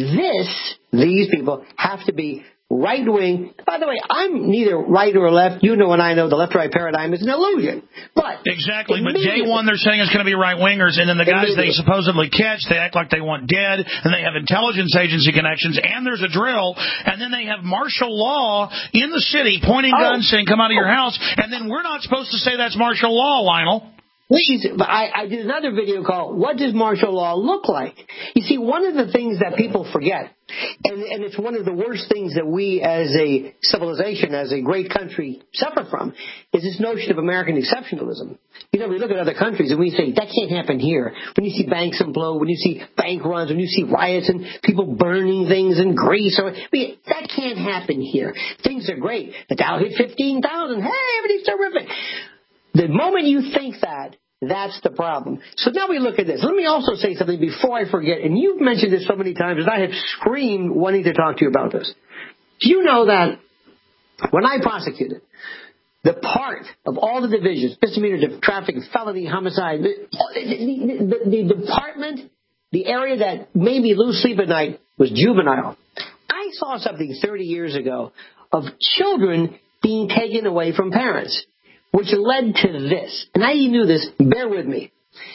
this, these people have to be right-wing. By the way, I'm neither right or left. You know and I know the left-right paradigm is an illusion. But Exactly, but day one they're saying it's going to be right-wingers, and then the guys they supposedly catch, they act like they want dead, and they have intelligence agency connections, and there's a drill, and then they have martial law in the city pointing oh. guns saying, come out of your house, and then we're not supposed to say that's martial law, Lionel. Please, but I, I did another video called, What Does Martial Law Look Like? You see, one of the things that people forget, and, and it's one of the worst things that we as a civilization, as a great country, suffer from, is this notion of American exceptionalism. You know, we look at other countries and we say, that can't happen here. When you see banks implode, when you see bank runs, when you see riots and people burning things in Greece, or, I mean, that can't happen here. Things are great. The Dow hit fifteen thousand. Hey, everything's terrific. The moment you think that, that's the problem. So now we look at this. Let me also say something before I forget, and you've mentioned this so many times, and I have screamed wanting to talk to you about this. Do you know that when I prosecuted, the part of all the divisions, misdemeanor, traffic, felony, homicide, the, the, the, the department, the area that made me lose sleep at night was juvenile. I saw something thirty years ago of children being taken away from parents, which led to this. And I knew this. Bear with me.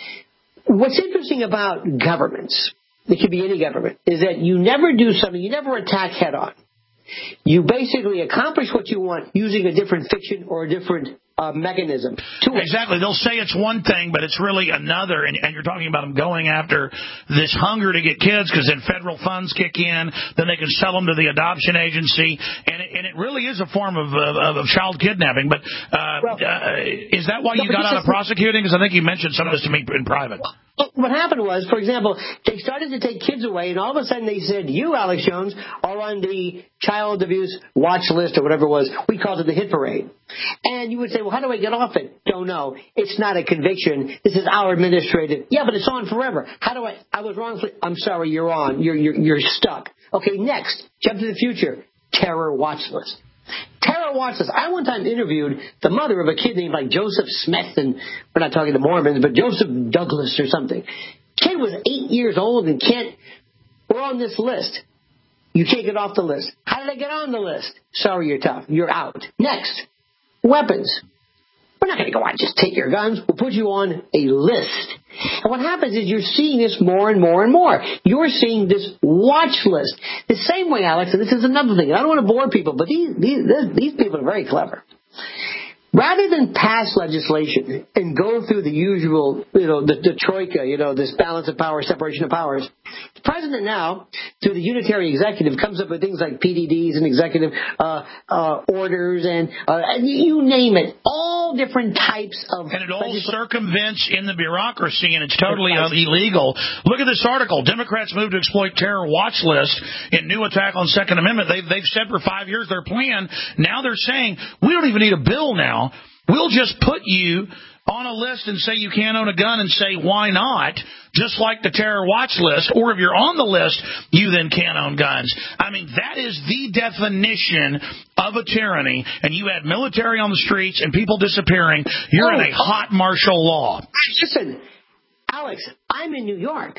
What's interesting about governments, it could be any government, is that you never do something, you never attack head on. You basically accomplish what you want using a different fiction or a different uh, mechanism. To exactly. They'll say it's one thing, but it's really another. And, and you're talking about them going after this hunger to get kids because then federal funds kick in. Then they can sell them to the adoption agency. And it, and it really is a form of, of, of child kidnapping. But uh, well, uh, is that why no, you got out of prosecuting? Because I think you mentioned some of this to me in private. What happened was, for example, they started to take kids away, and all of a sudden they said, you, Alex Jones, are on the child abuse watch list or whatever it was. We called it the hit parade. And you would say, well, how do I get off it? Don't know. It's not a conviction. This is our administrative. Yeah, but it's on forever. How do I? I was wrong. I'm sorry, you're on. You're, you're, you're stuck. Okay, next. Jump to the future. Terror watch list. Terror watch list. I one time interviewed the mother of a kid named like Joseph Smith, and we're not talking to Mormons, but Joseph Douglas or something. Kid was eight years old and can't, we're on this list. You can't get off the list. How did I get on the list? Sorry, you're tough. You're out. Next. Weapons. We're not going to go out and just take your guns. We'll put you on a list. And what happens is you're seeing this more and more and more. You're seeing this watch list. The same way, Alex, and this is another thing. I don't want to bore people, but these, these, these people are very clever. Rather than pass legislation and go through the usual, you know, the, the troika, you know, this balance of power, separation of powers, the president now, through the unitary executive, comes up with things like P D Ds and executive uh, uh, orders and, uh, and you name it, all different types of... And it all circumvents in the bureaucracy, and it's totally uh, illegal. Look at this article. Democrats move to exploit terror watch list in new attack on Second Amendment. They've, they've said for five years their plan. Now they're saying, we don't even need a bill now. We'll just put you on a list and say you can't own a gun and say why not, just like the terror watch list, or if you're on the list, you then can't own guns. I mean, that is the definition of a tyranny, and you add military on the streets and people disappearing, you're oh, in a hot martial law. Listen, Alex, I'm in New York.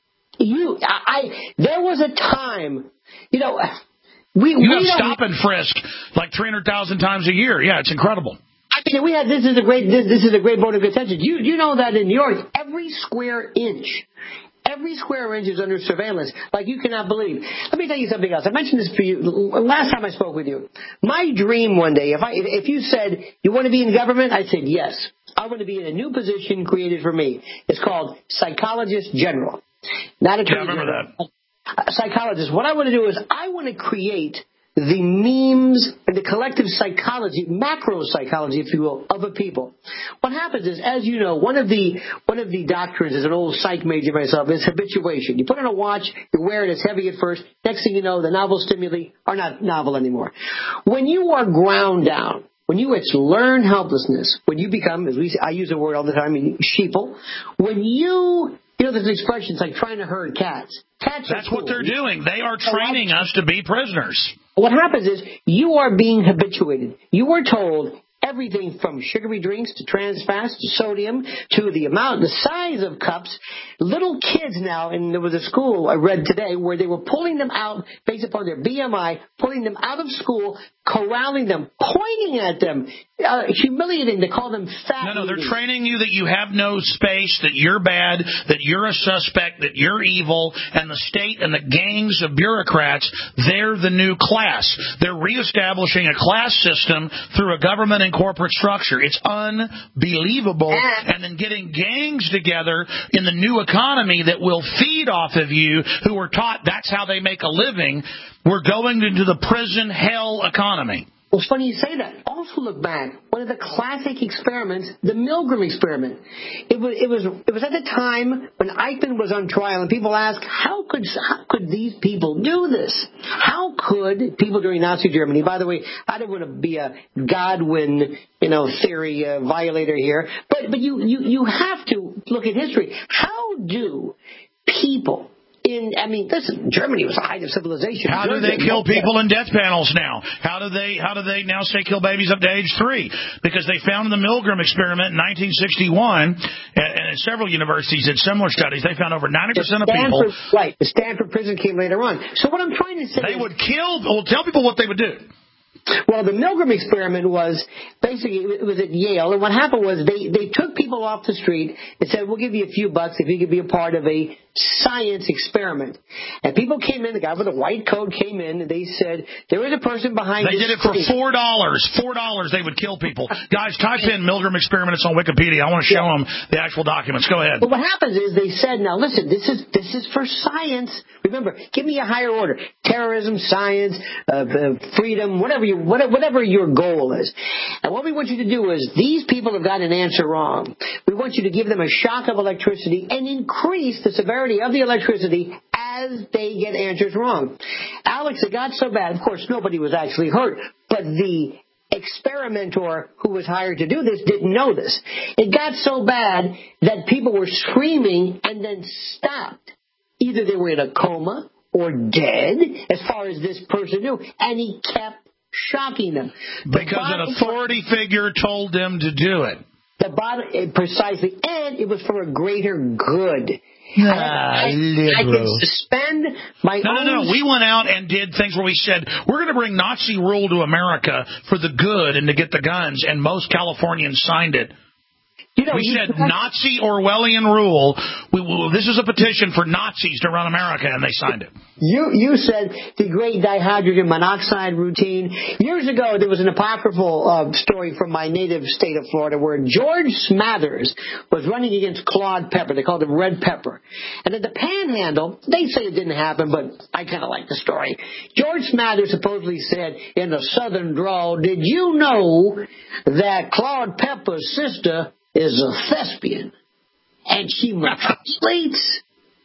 You, I, I there was a time, you know, we you we have stop and frisk like three hundred thousand times a year. Yeah, it's incredible. I mean, we had this is a great this, this is a great vote of contention. You you know that in New York, every square inch, every square inch is under surveillance, like you cannot believe. Let me tell you something else. I mentioned this for you last time I spoke with you. My dream one day, if I if you said you want to be in government, I said yes. I want to be in a new position created for me. It's called psychologist general, not attorney. Yeah, I remember general. that. A psychologist. What I want to do is I want to create the memes and the collective psychology, macro psychology, if you will, of a people. What happens is, as you know, one of the one of the doctrines as an old psych major myself is habituation. You put on a watch, you wear it, it's heavy at first. Next thing you know, the novel stimuli are not novel anymore. When you are ground down, when you learn helplessness, when you become, as we I use a word all the time, sheeple, when you You know, there's an expression, it's like trying to herd cats. Cats That's are what they're doing. They are training us to be prisoners. What happens is you are being habituated. You are told everything from sugary drinks to trans fats to sodium to the amount, the size of cups. Little kids now, and there was a school I read today where they were pulling them out based upon their B M I, pulling them out of school, corralling them, pointing at them, uh, humiliating. They call them fat. No, no, they're eaters. training you that you have no space, that you're bad, that you're a suspect, that you're evil, and the state and the gangs of bureaucrats, they're the new class. They're reestablishing a class system through a government and corporate structure. It's unbelievable. And then getting gangs together in the new economy that will feed off of you, who were taught that's how they make a living. We're going into the prison hell economy. Well, it's funny you say that. Also look back. One of the classic experiments, the Milgram experiment. It was it was it was at the time when Eichmann was on trial, and people asked, how could how could these people do this? How could people during Nazi Germany? By the way, I don't want to be a Godwin, you know, theory uh, violator here, but but you you you have to look at history. How do people in, I mean, listen, Germany was the height of civilization. How do they kill people in death panels now? How do they how do they now say kill babies up to age three? Because they found in the Milgram experiment in nineteen sixty-one, and in several universities did similar studies, they found over ninety percent of people. Right, the Stanford prison came later on. So what I'm trying to say They is, would kill, well, tell people what they would do. Well, the Milgram experiment was basically, it was at Yale, and what happened was they, they took people off the street and said, we'll give you a few bucks if you could be a part of a science experiment. And people came in, the guy with the white coat came in, and they said, there was a person behind They this did it for screen. four dollars. Four dollars they would kill people. Guys, type in Milgram experiment. It's on Wikipedia. I want to show them the actual documents. Go ahead. But what happens is they said, now listen, this is this is for science. Remember, give me a higher order. Terrorism, science, uh, uh, freedom, whatever you, whatever, whatever your goal is. And what we want you to do is, these people have got an answer wrong. We want you to give them a shock of electricity and increase the severity of the electricity as they get answers wrong. Alex, it got so bad. Of course, nobody was actually hurt, but the experimenter who was hired to do this didn't know this. It got so bad that people were screaming and then stopped. Either they were in a coma or dead, as far as this person knew, and he kept shocking them. The because an authority figure told them to do it. The bottom, precisely, and it was for a greater good. Ah, I, I, I could suspend my no, own... No, no, no. We went out and did things where we said, we're going to bring Nazi rule to America for the good and to get the guns, and most Californians signed it. You know, we you said Nazi Orwellian rule. We, we, this is a petition for Nazis to run America, and they signed it. You you said the great dihydrogen monoxide routine. Years ago, there was an apocryphal uh, story from my native state of Florida where George Smathers was running against Claude Pepper. They called him Red Pepper. And at the Panhandle, they say it didn't happen, but I kind of like the story. George Smathers supposedly said in a southern drawl, did you know that Claude Pepper's sister is a thespian, and she matriculates,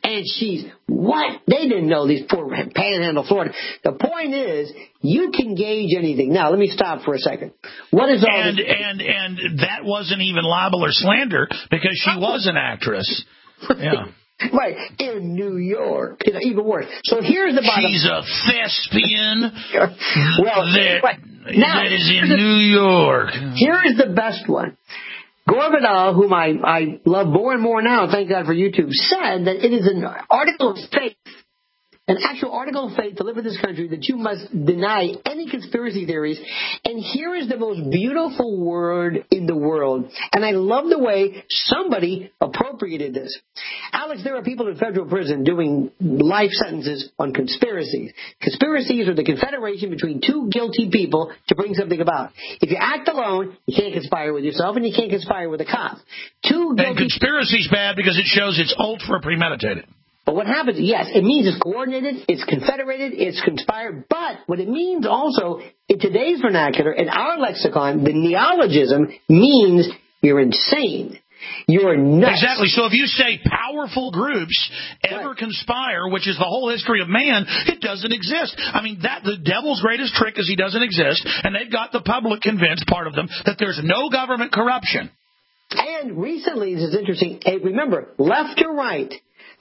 and she's, what? They didn't know, these poor Panhandle, Florida. The point is, you can gauge anything. Now, let me stop for a second. What is all and, this? And, and that wasn't even libel or slander because she was an actress. Yeah. Right, in New York. You know, even worse. So here's the bottom. She's a thespian well, that, right. now, that is in the, New York. Here is the best one. Gore Vidal, whom I, I love more and more now, thank God for YouTube, said that it is an article of faith, an actual article of faith to live in this country, that you must deny any conspiracy theories. And here is the most beautiful word in the world. And I love the way somebody appropriated this. Alex, there are people in federal prison doing life sentences on conspiracies. Conspiracies are the confederation between two guilty people to bring something about. If you act alone, you can't conspire with yourself, and you can't conspire with a cop. Two guilty and conspiracy's bad because it shows it's ultra premeditated. But what happens, yes, it means it's coordinated, it's confederated, it's conspired, but what it means also, in today's vernacular, in our lexicon, the neologism means you're insane. You're nuts. Exactly. So if you say powerful groups ever right. conspire, which is the whole history of man, it doesn't exist. I mean, that the devil's greatest trick is he doesn't exist, and they've got the public convinced, part of them, that there's no government corruption. And recently, this is interesting, remember, left or right,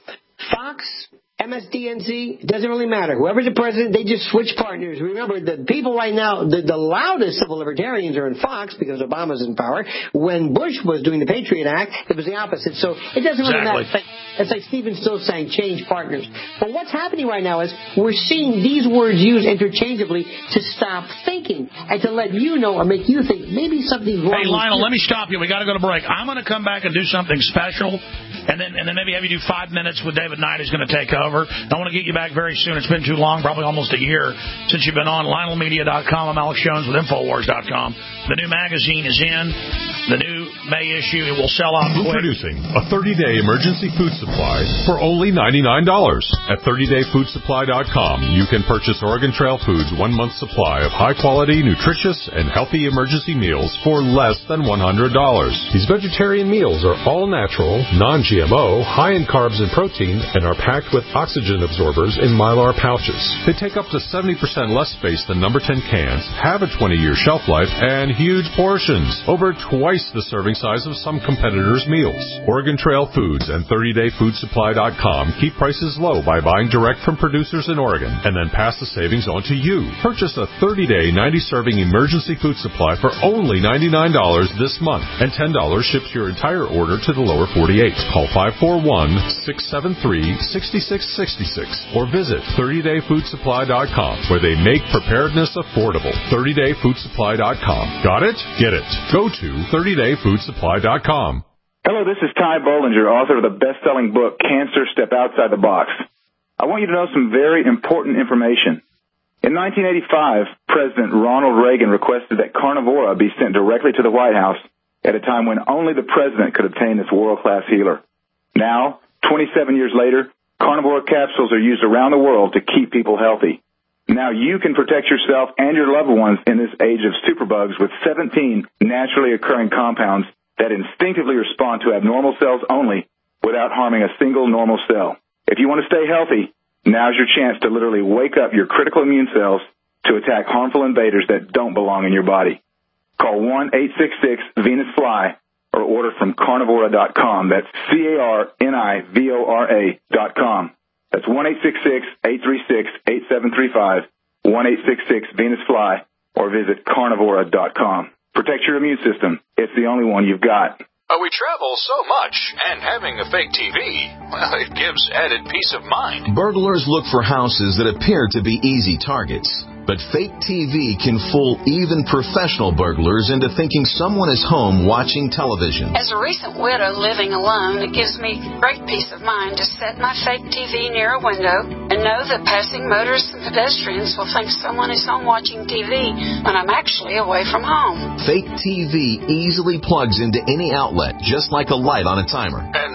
Fox, M S D N C, it doesn't really matter. Whoever's the president, they just switch partners. Remember, the people right now, the, the loudest civil libertarians are in Fox because Obama's in power. When Bush was doing the Patriot Act, it was the opposite. So it doesn't really exactly. matter. It's like Stephen's still saying, change partners. But what's happening right now is we're seeing these words used interchangeably to stop thinking and to let you know or make you think maybe something's wrong. Hey, Lionel, let me stop you. We got to go to break. I'm going to come back and do something special, and then and then maybe have you do five minutes with David Knight, who's going to take over. I want to get you back very soon. It's been too long, probably almost a year since you've been on. Lionel Media dot com. I'm Alex Jones with Infowars dot com. The new magazine is in. The new May issue. It will sell out quick. Introducing a thirty-day emergency food supply for only ninety-nine dollars. At thirty day food supply dot com, you can purchase Oregon Trail Foods' one-month supply of high-quality, nutritious, and healthy emergency meals for less than one hundred dollars. These vegetarian meals are all natural, non-G M O, high in carbs and protein, and are packed with oxygen absorbers in Mylar pouches. They take up to seventy percent less space than number ten cans, have a twenty year shelf life, and huge portions. Over twice the serving size of some competitors' meals. Oregon Trail Foods and thirty day food supply dot com keep prices low by buying direct from producers in Oregon and then pass the savings on to you. Purchase a thirty day, ninety serving emergency food supply for only ninety-nine dollars this month, and ten dollars ships your entire order to the lower forty-eight. Call five four one, six seven three, six six six six or visit thirty day food supply dot com, where they make preparedness affordable. thirty day food supply dot com. Got it? Get it. Go to thirty day food supply dot com. Hello, this is Ty Bollinger, author of the best-selling book, Cancer, Step Outside the Box. I want you to know some very important information. In nineteen eighty-five, President Ronald Reagan requested that Carnivora be sent directly to the White House at a time when only the president could obtain this world-class healer. Now, twenty-seven years later, Carnivora capsules are used around the world to keep people healthy. Now you can protect yourself and your loved ones in this age of superbugs with seventeen naturally occurring compounds that instinctively respond to abnormal cells only without harming a single normal cell. If you want to stay healthy, now's your chance to literally wake up your critical immune cells to attack harmful invaders that don't belong in your body. Call one eight six six Venus Fly or order from carnivora dot com. That's C A R N I V O R A dot com. That's one eight six six, eight three six, eight seven three five, one eight six six Venus Fly, or visit carnivora dot com. Protect your immune system. It's the only one you've got. Uh, we travel so much, and having a fake T V, well, it gives added peace of mind. Burglars look for houses that appear to be easy targets. But fake T V can fool even professional burglars into thinking someone is home watching television. As a recent widow living alone, it gives me great peace of mind to set my fake T V near a window and know that passing motorists and pedestrians will think someone is home watching T V when I'm actually away from home. Fake T V easily plugs into any outlet, just like a light on a timer. And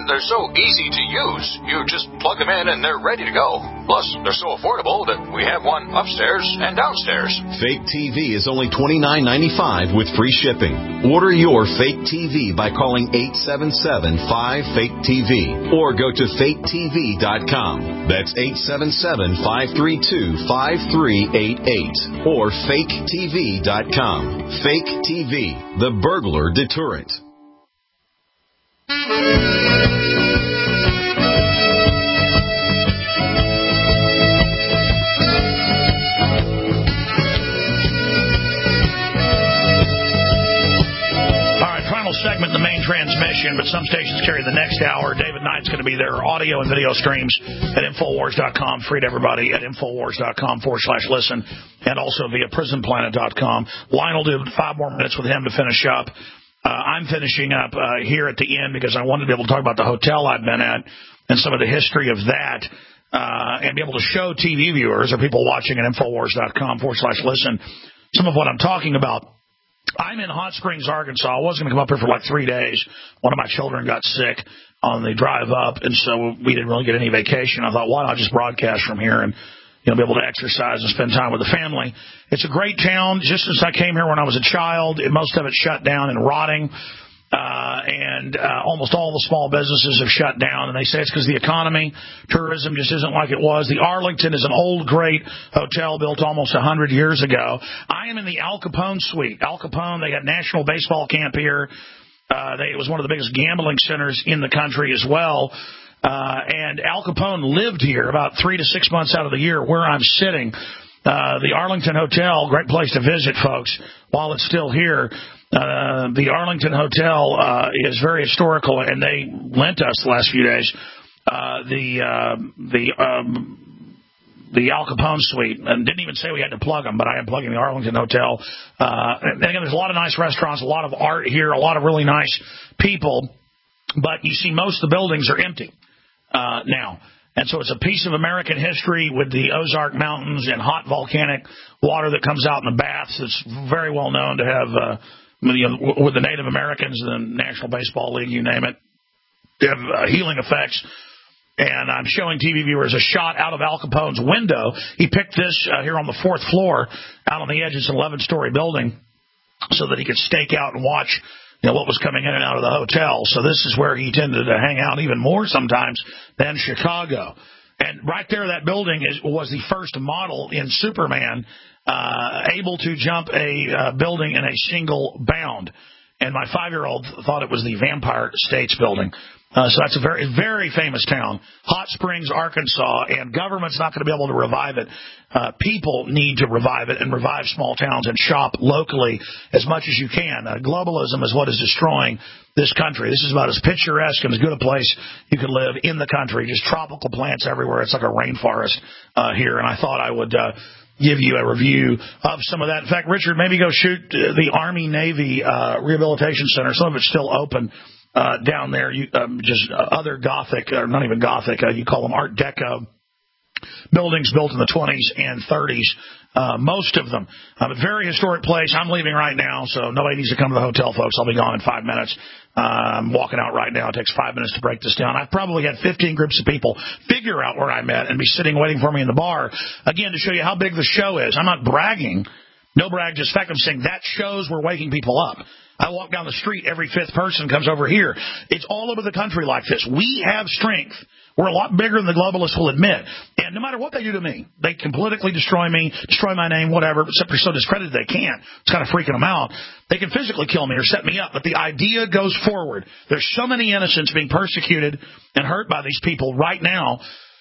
And they're so easy to use. You just plug them in and they're ready to go. Plus, they're so affordable that we have one upstairs and downstairs. Fake T V is only twenty-nine ninety-five with free shipping. Order your Fake T V by calling eight seven seven, five, fake T V or go to fake T V dot com. That's eight seven seven, five three two, five three eight eight or fake T V dot com. Fake T V, the burglar deterrent. Segment in the main transmission, but some stations carry the next hour. David Knight's going to be there. Audio and video streams at Infowars dot com. Free to everybody at Infowars dot com forward slash listen, and also via Prison Planet dot com. Lionel did five more minutes with him to finish up. Uh, I'm finishing up uh, here at the end because I wanted to be able to talk about the hotel I've been at and some of the history of that, uh, and be able to show T V viewers or people watching at Infowars dot com forward slash listen some of what I'm talking about. I'm in Hot Springs, Arkansas. I was going to come up here for like three days. One of my children got sick on the drive up, and so we didn't really get any vacation. I thought, why not just broadcast from here and, you know, be able to exercise and spend time with the family. It's a great town. Just as I came here when I was a child, most of it shut down and rotting, uh, and uh, almost all the small businesses have shut down, and they say it's because the economy, tourism just isn't like it was. The Arlington is an old, great hotel built almost one hundred years ago. I am in the Al Capone suite. Al Capone, they had National Baseball Camp here. Uh, they, it was one of the biggest gambling centers in the country as well. Uh, and Al Capone lived here about three to six months out of the year where I'm sitting. Uh, the Arlington Hotel, great place to visit, folks, while it's still here. Uh, the Arlington Hotel uh, is very historical, and they lent us the last few days uh, the uh, the um, the Al Capone suite, and didn't even say we had to plug them, but I am plugging the Arlington Hotel. Uh, and again, there's a lot of nice restaurants, a lot of art here, a lot of really nice people, but you see most of the buildings are empty uh, now. And so it's a piece of American history with the Ozark Mountains and hot volcanic water that comes out in the baths. It's very well known to have, uh, you know, with the Native Americans, the National Baseball League, you name it, they have uh, healing effects. And I'm showing T V viewers a shot out of Al Capone's window. He picked this uh, here on the fourth floor, out on the edge. It's an eleven-story building, so that he could stake out and watch, you know, what was coming in and out of the hotel. So this is where he tended to hang out even more sometimes than Chicago. And right there, that building is, was the first model in Superman uh, able to jump a uh, building in a single bound. And my five-year-old thought it was the Vampire States building. Uh, so that's a very, very famous town, Hot Springs, Arkansas, and government's not going to be able to revive it. Uh, people need to revive it and revive small towns and shop locally as much as you can. Uh, globalism is what is destroying this country. This is about as picturesque and as good a place you could live in the country. Just tropical plants everywhere. It's like a rainforest uh, here, and I thought I would uh, give you a review of some of that. In fact, Richard, maybe go shoot uh, the Army-Navy uh, Rehabilitation Center. Some of it's still open. Uh, down there, you, um, just uh, other Gothic, or not even Gothic, uh, you call them Art Deco buildings built in the twenties and thirties, uh, most of them. Um, a very historic place. I'm leaving right now, so nobody needs to come to the hotel, folks. I'll be gone in five minutes. Uh, I'm walking out right now. It takes five minutes to break this down. I've probably had fifteen groups of people figure out where I'm at and be sitting waiting for me in the bar, again, to show you how big the show is. I'm not bragging. No brag, just fact. I'm saying that shows we're waking people up. I walk down the street, every fifth person comes over here. It's all over the country like this. We have strength. We're a lot bigger than the globalists will admit. And no matter what they do to me, they can politically destroy me, destroy my name, whatever, except they're so discredited they can't. It's kind of freaking them out. They can physically kill me or set me up, but the idea goes forward. There's so many innocents being persecuted and hurt by these people right now.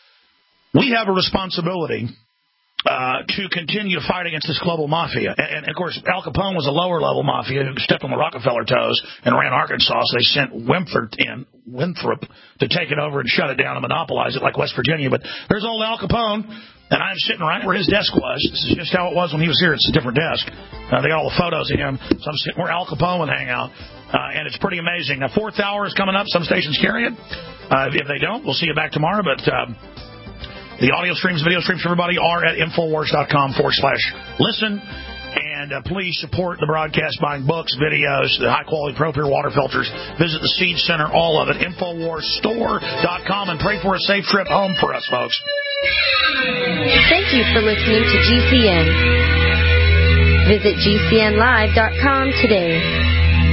We have a responsibility Uh, to continue to fight against this global mafia. And, and, of course, Al Capone was a lower-level mafia who stepped on the Rockefeller toes and ran Arkansas, so they sent Winthrop in, Winthrop to take it over and shut it down and monopolize it like West Virginia. But there's old Al Capone, and I'm sitting right where his desk was. This is just how it was when he was here. It's a different desk. Uh, they got all the photos of him, so I'm sitting where Al Capone would hang out. Uh, and it's pretty amazing. Now, fourth hour is coming up. Some stations carry it. Uh, if they don't, we'll see you back tomorrow. But uh, the audio streams, video streams for everybody are at Infowars dot com forward slash listen. And And uh, please support the broadcast buying books, videos, the high-quality ProPure water filters. Visit the Seed Center, all of it, Infowars Store dot com, and pray for a safe trip home for us, folks. Thank you for listening to G C N. Visit G C N live dot com today.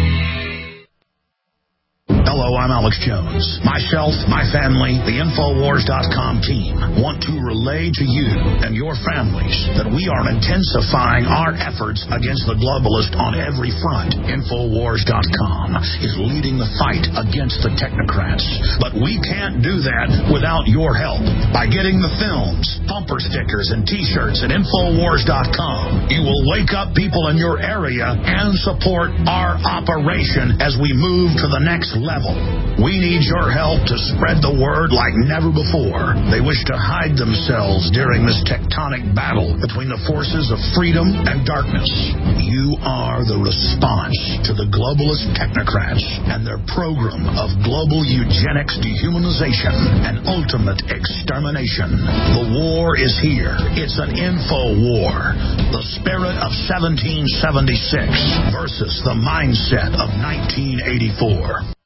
Hello, I'm Alex Jones. Myself, my family, the Infowars dot com team want to relay to you and your families that we are intensifying our efforts against the globalist on every front. Infowars dot com is leading the fight against the technocrats, but we can't do that without your help. By getting the films, bumper stickers, and T-shirts at Infowars dot com, you will wake up people in your area and support our operation as we move to the next level. We need your help to spread the word like never before. They wish to hide themselves during this tectonic battle between the forces of freedom and darkness. You are the response to the globalist technocrats and their program of global eugenics, dehumanization, and ultimate extermination. The war is here. It's an info war. The spirit of seventeen seventy-six versus the mindset of nineteen eighty-four.